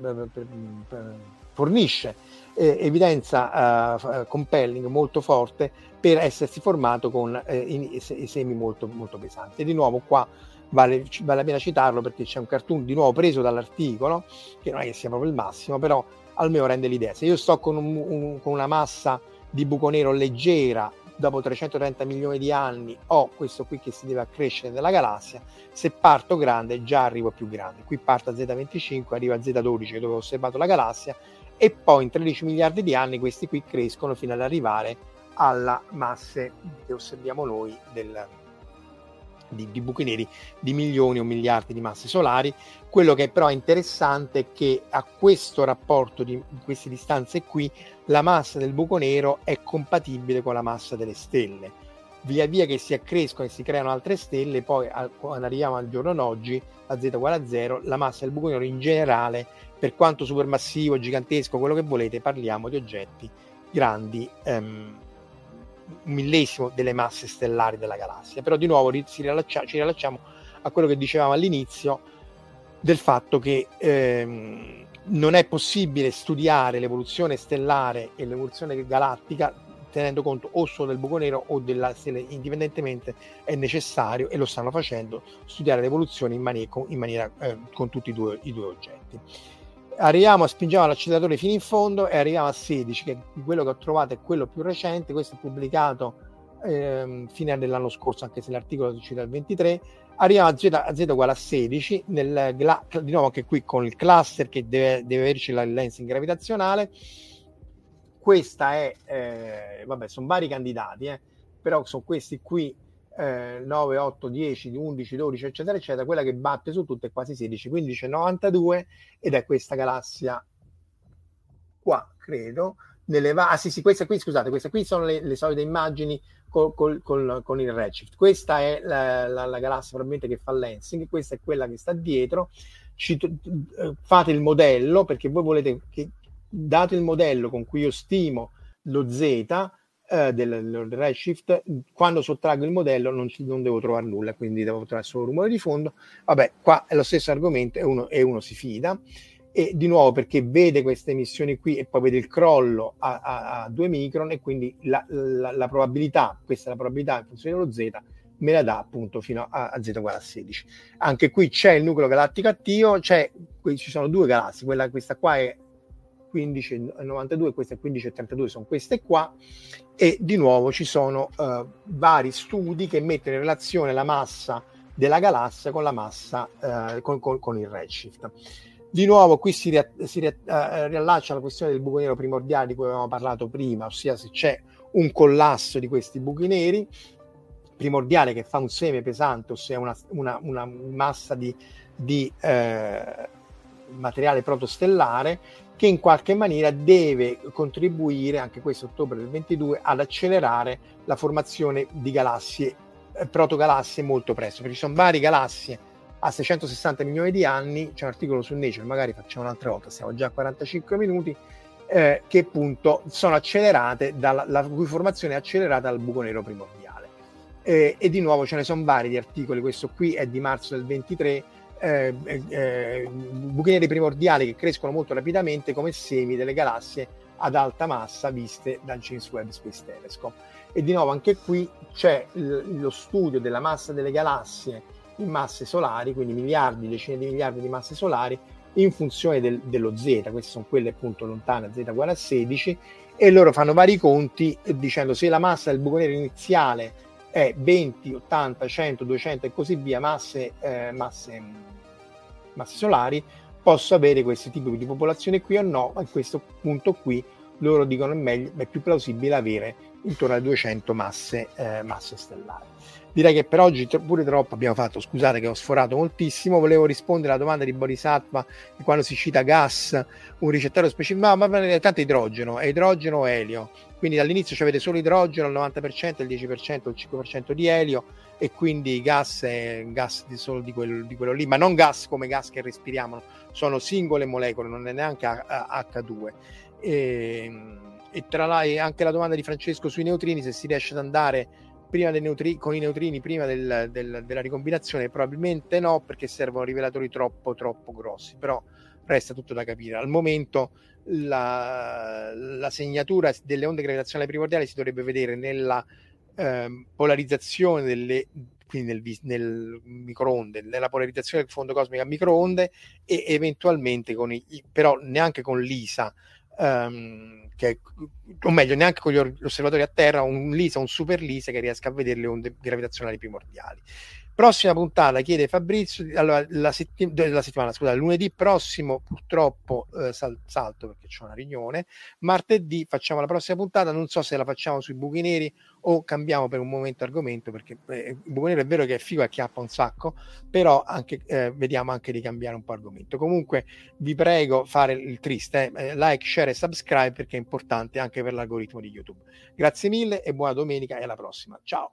fornisce eh, evidenza uh, compelling molto forte per essersi formato con eh, i, i semi molto, molto pesanti. E di nuovo qua Vale, vale la pena citarlo perché c'è un cartoon di nuovo preso dall'articolo, che non è che sia proprio il massimo, però almeno rende l'idea. Se io sto con, un, un, con una massa di buco nero leggera, dopo trecentotrenta milioni di anni ho questo qui che si deve accrescere nella galassia, se parto grande già arrivo più grande. Qui parto a Z venticinque, arrivo a Z dodici dove ho osservato la galassia, e poi in tredici miliardi di anni questi qui crescono fino ad arrivare alla masse che osserviamo noi del Di, di buchi neri di milioni o miliardi di masse solari. Quello che però è interessante è che a questo rapporto di queste distanze qui la massa del buco nero è compatibile con la massa delle stelle. Via via che si accrescono e si creano altre stelle, poi al, quando arriviamo al giorno d'oggi a z uguale a zero, la massa del buco nero in generale, per quanto supermassivo, gigantesco, quello che volete, parliamo di oggetti grandi ehm, un millesimo delle masse stellari della galassia. Però di nuovo ci riallacciamo, ci riallacciamo a quello che dicevamo all'inizio del fatto che ehm, non è possibile studiare l'evoluzione stellare e l'evoluzione galattica tenendo conto o solo del buco nero o della stella indipendentemente. È necessario, e lo stanno facendo, studiare l'evoluzione in maniera, in maniera eh, con tutti i due, i due oggetti. Arriviamo, spingiamo l'acceleratore fino in fondo e arriviamo a sedici, che quello che ho trovato è quello più recente. Questo è pubblicato ehm, fine dell'anno scorso, anche se l'articolo è uscito dal ventitré. Arriviamo a Z, a Z uguale a sedici, nel, di nuovo anche qui con il cluster che deve, deve averci il lensing gravitazionale. Questa è, eh, vabbè, sono vari candidati, eh, però sono questi qui, Eh, nove, otto, dieci, undici, dodici eccetera eccetera. Quella che batte su tutte è quasi sedici, quindici, novantadue, ed è questa galassia qua, credo, nelle va- ah sì sì, questa qui, scusate, queste qui sono le, le solite immagini col, col, col, con il redshift. Questa è la, la, la galassia probabilmente che fa lensing, questa è quella che sta dietro. Ci, fate il modello, perché voi volete che, dato il modello con cui io stimo lo Z Uh, del, del redshift, quando sottraggo il modello non, ci, non devo trovare nulla, quindi devo trovare solo rumore di fondo. Vabbè, qua è lo stesso argomento, e uno, e uno si fida, e di nuovo perché vede queste emissioni qui e poi vede il crollo a, a, a due micron, e quindi la, la, la probabilità, questa è la probabilità in funzione dello Z, me la dà appunto fino a, a Z uguale a sedici. Anche qui c'è il nucleo galattico attivo, c'è, qui ci sono due galassie, quella, questa qua è quindici e novantadue, questa è quindici e trentadue, sono queste qua. E di nuovo ci sono uh, vari studi che mettono in relazione la massa della galassia con la massa uh, con, con, con il redshift. Di nuovo qui si, ria, si ria, uh, riallaccia alla questione del buco nero primordiale di cui avevamo parlato prima, ossia se c'è un collasso di questi buchi neri primordiale che fa un seme pesante, ossia una, una, una massa di, di uh, materiale protostellare, che in qualche maniera deve contribuire, anche questo ottobre del ventidue, ad accelerare la formazione di galassie, eh, protogalassie molto presto, perché ci sono varie galassie a seicentosessanta milioni di anni. C'è un articolo su Nature, magari facciamo un'altra volta, siamo già a quarantacinque minuti, eh, che appunto sono accelerate, dalla, la cui formazione è accelerata dal buco nero primordiale. Eh, e di nuovo ce ne sono vari di articoli, questo qui è di marzo del ventitré, Eh, eh, buchi neri primordiali che crescono molto rapidamente come semi delle galassie ad alta massa viste dal James Webb Space Telescope. E di nuovo anche qui c'è l- lo studio della massa delle galassie in masse solari, quindi miliardi, decine di miliardi di masse solari, in funzione del, dello Z, queste sono quelle appunto lontane, Z uguale a sedici, e loro fanno vari conti dicendo se la massa del buco nero iniziale è venti, ottanta, cento, duecento e così via, masse, eh, masse, masse solari, posso avere questi tipi di popolazione qui o no, ma a questo punto qui loro dicono è meglio, è più plausibile avere intorno alle duecento masse, eh, masse stellari. Direi che per oggi pure troppo abbiamo fatto, scusate che ho sforato moltissimo, volevo rispondere alla domanda di Bodhisattva di quando si cita gas, un ricettario specifico, ma, ma è tanto idrogeno, è idrogeno o elio, quindi dall'inizio avete solo idrogeno, il novanta per cento, il dieci per cento, il cinque per cento di elio, e quindi gas è gas di solo di quello, di quello lì, ma non gas come gas che respiriamo, sono singole molecole, non è neanche acca due. E, e tra l'altro anche la domanda di Francesco sui neutrini, se si riesce ad andare prima dei neutrini, con i neutrini prima del, del, della ricombinazione, probabilmente no, perché servono rivelatori troppo troppo grossi, però resta tutto da capire. Al momento la, la segnatura delle onde gravitazionali primordiali si dovrebbe vedere nella eh, polarizzazione delle, quindi nel, nel microonde, nella polarizzazione del fondo cosmico a microonde, e eventualmente con i, però neanche con l'I S A, um, che, o meglio neanche con gli osservatori a terra, un L I S A, un super L I S A che riesca a vedere le onde gravitazionali primordiali. Prossima puntata, chiede Fabrizio, allora la, setti- la settimana, scusate, lunedì prossimo purtroppo eh, sal- salto perché c'è una riunione, martedì facciamo la prossima puntata, non so se la facciamo sui buchi neri o cambiamo per un momento argomento, perché eh, il buco nero è vero che è figo e acchiappa un sacco, però anche, eh, vediamo anche di cambiare un po' argomento. Comunque vi prego fare il triste, eh, like, share e subscribe, perché è importante anche per l'algoritmo di YouTube. Grazie mille e buona domenica e alla prossima, ciao!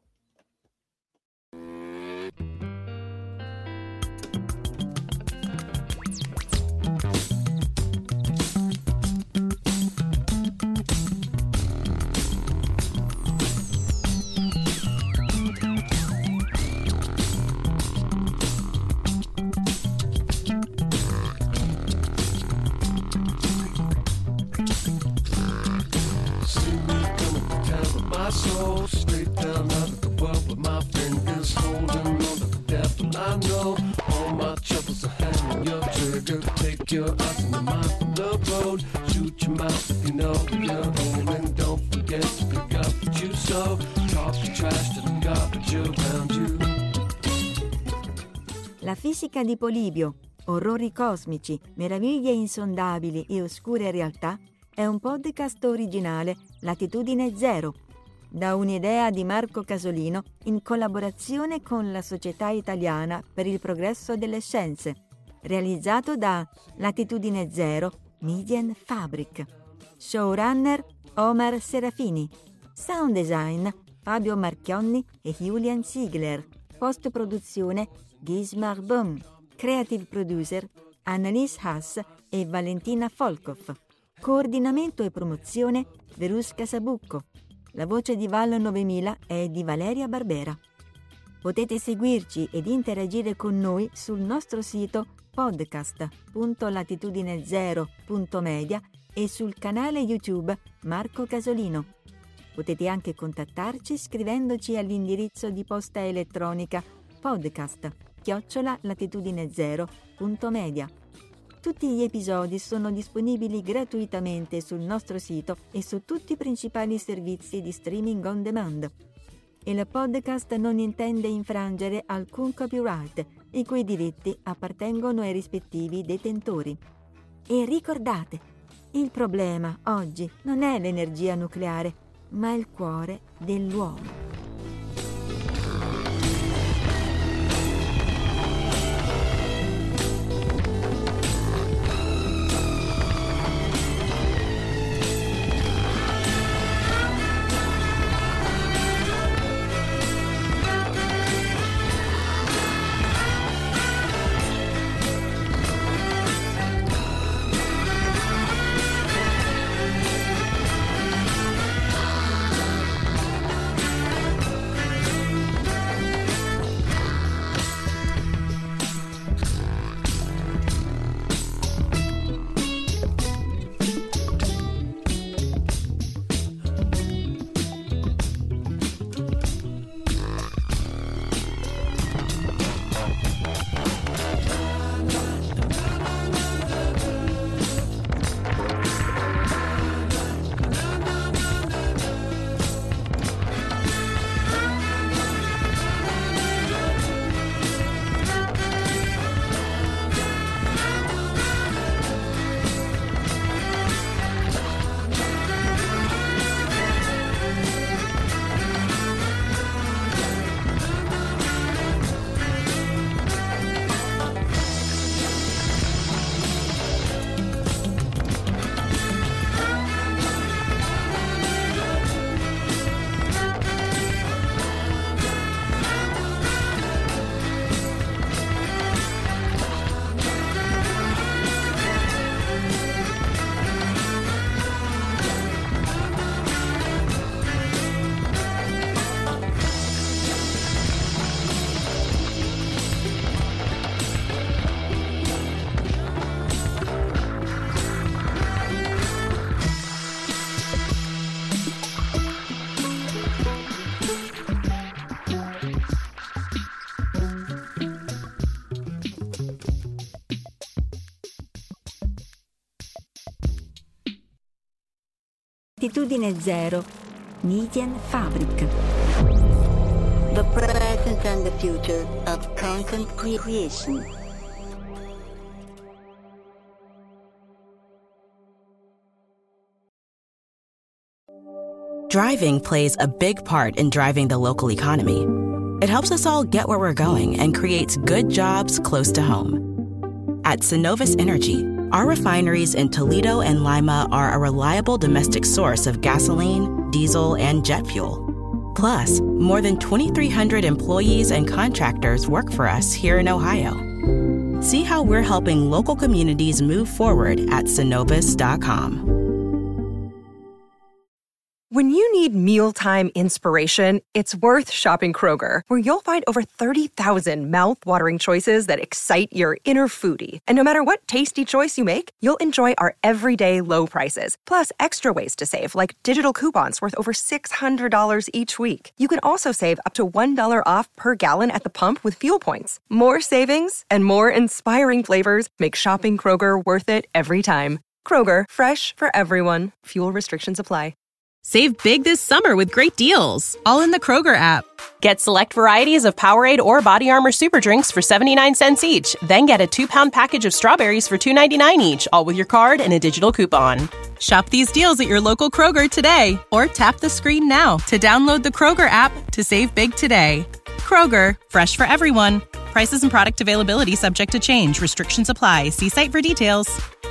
Soul straight down out of the world with my fingers holding on to the devil. I know all my troubles are hanging your trigger. Take your eyes and your mind from the road. Shoot your mouth if you know you're home, and don't forget to pick up what you sow. Talk the trash to the garbage around you. La fisica di Polibio, orrori cosmici, meraviglie insondabili e oscure realtà è un podcast originale Latitudine Zero, da un'idea di Marco Casolino in collaborazione con la Società Italiana per il Progresso delle Scienze, realizzato da Latitudine Zero Median Fabric. Showrunner Omar Serafini. Sound design Fabio Marchionni e Julian Ziegler. Post-produzione Gismar Böhm. Creative producer Annalise Haas e Valentina Folkov. Coordinamento e promozione Verusca Sabucco. La voce di Val novemila è di Valeria Barbera. Potete seguirci ed interagire con noi sul nostro sito podcast punto latitudine zero punto media e sul canale YouTube Marco Casolino. Potete anche contattarci scrivendoci all'indirizzo di posta elettronica podcast chiocciola latitudine zero punto media. Tutti gli episodi sono disponibili gratuitamente sul nostro sito e su tutti i principali servizi di streaming on demand. Il podcast non intende infrangere alcun copyright, i cui diritti appartengono ai rispettivi detentori. E ricordate, il problema oggi non è l'energia nucleare, ma il cuore dell'uomo. Latitudine Zero, Median Fabric. The present and the future of content creation. Driving plays a big part in driving the local economy. It helps us all get where we're going and creates good jobs close to home. At Synovus Energy, our refineries in Toledo and Lima are a reliable domestic source of gasoline, diesel, and jet fuel. Plus, more than twenty-three hundred employees and contractors work for us here in Ohio. See how we're helping local communities move forward at Synovus dot com. When you need mealtime inspiration, it's worth shopping Kroger, where you'll find over thirty thousand mouth-watering choices that excite your inner foodie. And no matter what tasty choice you make, you'll enjoy our everyday low prices, plus extra ways to save, like digital coupons worth over six hundred dollars each week. You can also save up to one dollar off per gallon at the pump with fuel points. More savings and more inspiring flavors make shopping Kroger worth it every time. Kroger, fresh for everyone. Fuel restrictions apply. Save big this summer with great deals, all in the Kroger app. Get select varieties of Powerade or Body Armor Super Drinks for seventy-nine cents each. Then get a two-pound package of strawberries for two ninety-nine each, all with your card and a digital coupon. Shop these deals at your local Kroger today, or tap the screen now to download the Kroger app to save big today. Kroger, fresh for everyone. Prices and product availability subject to change. Restrictions apply. See site for details.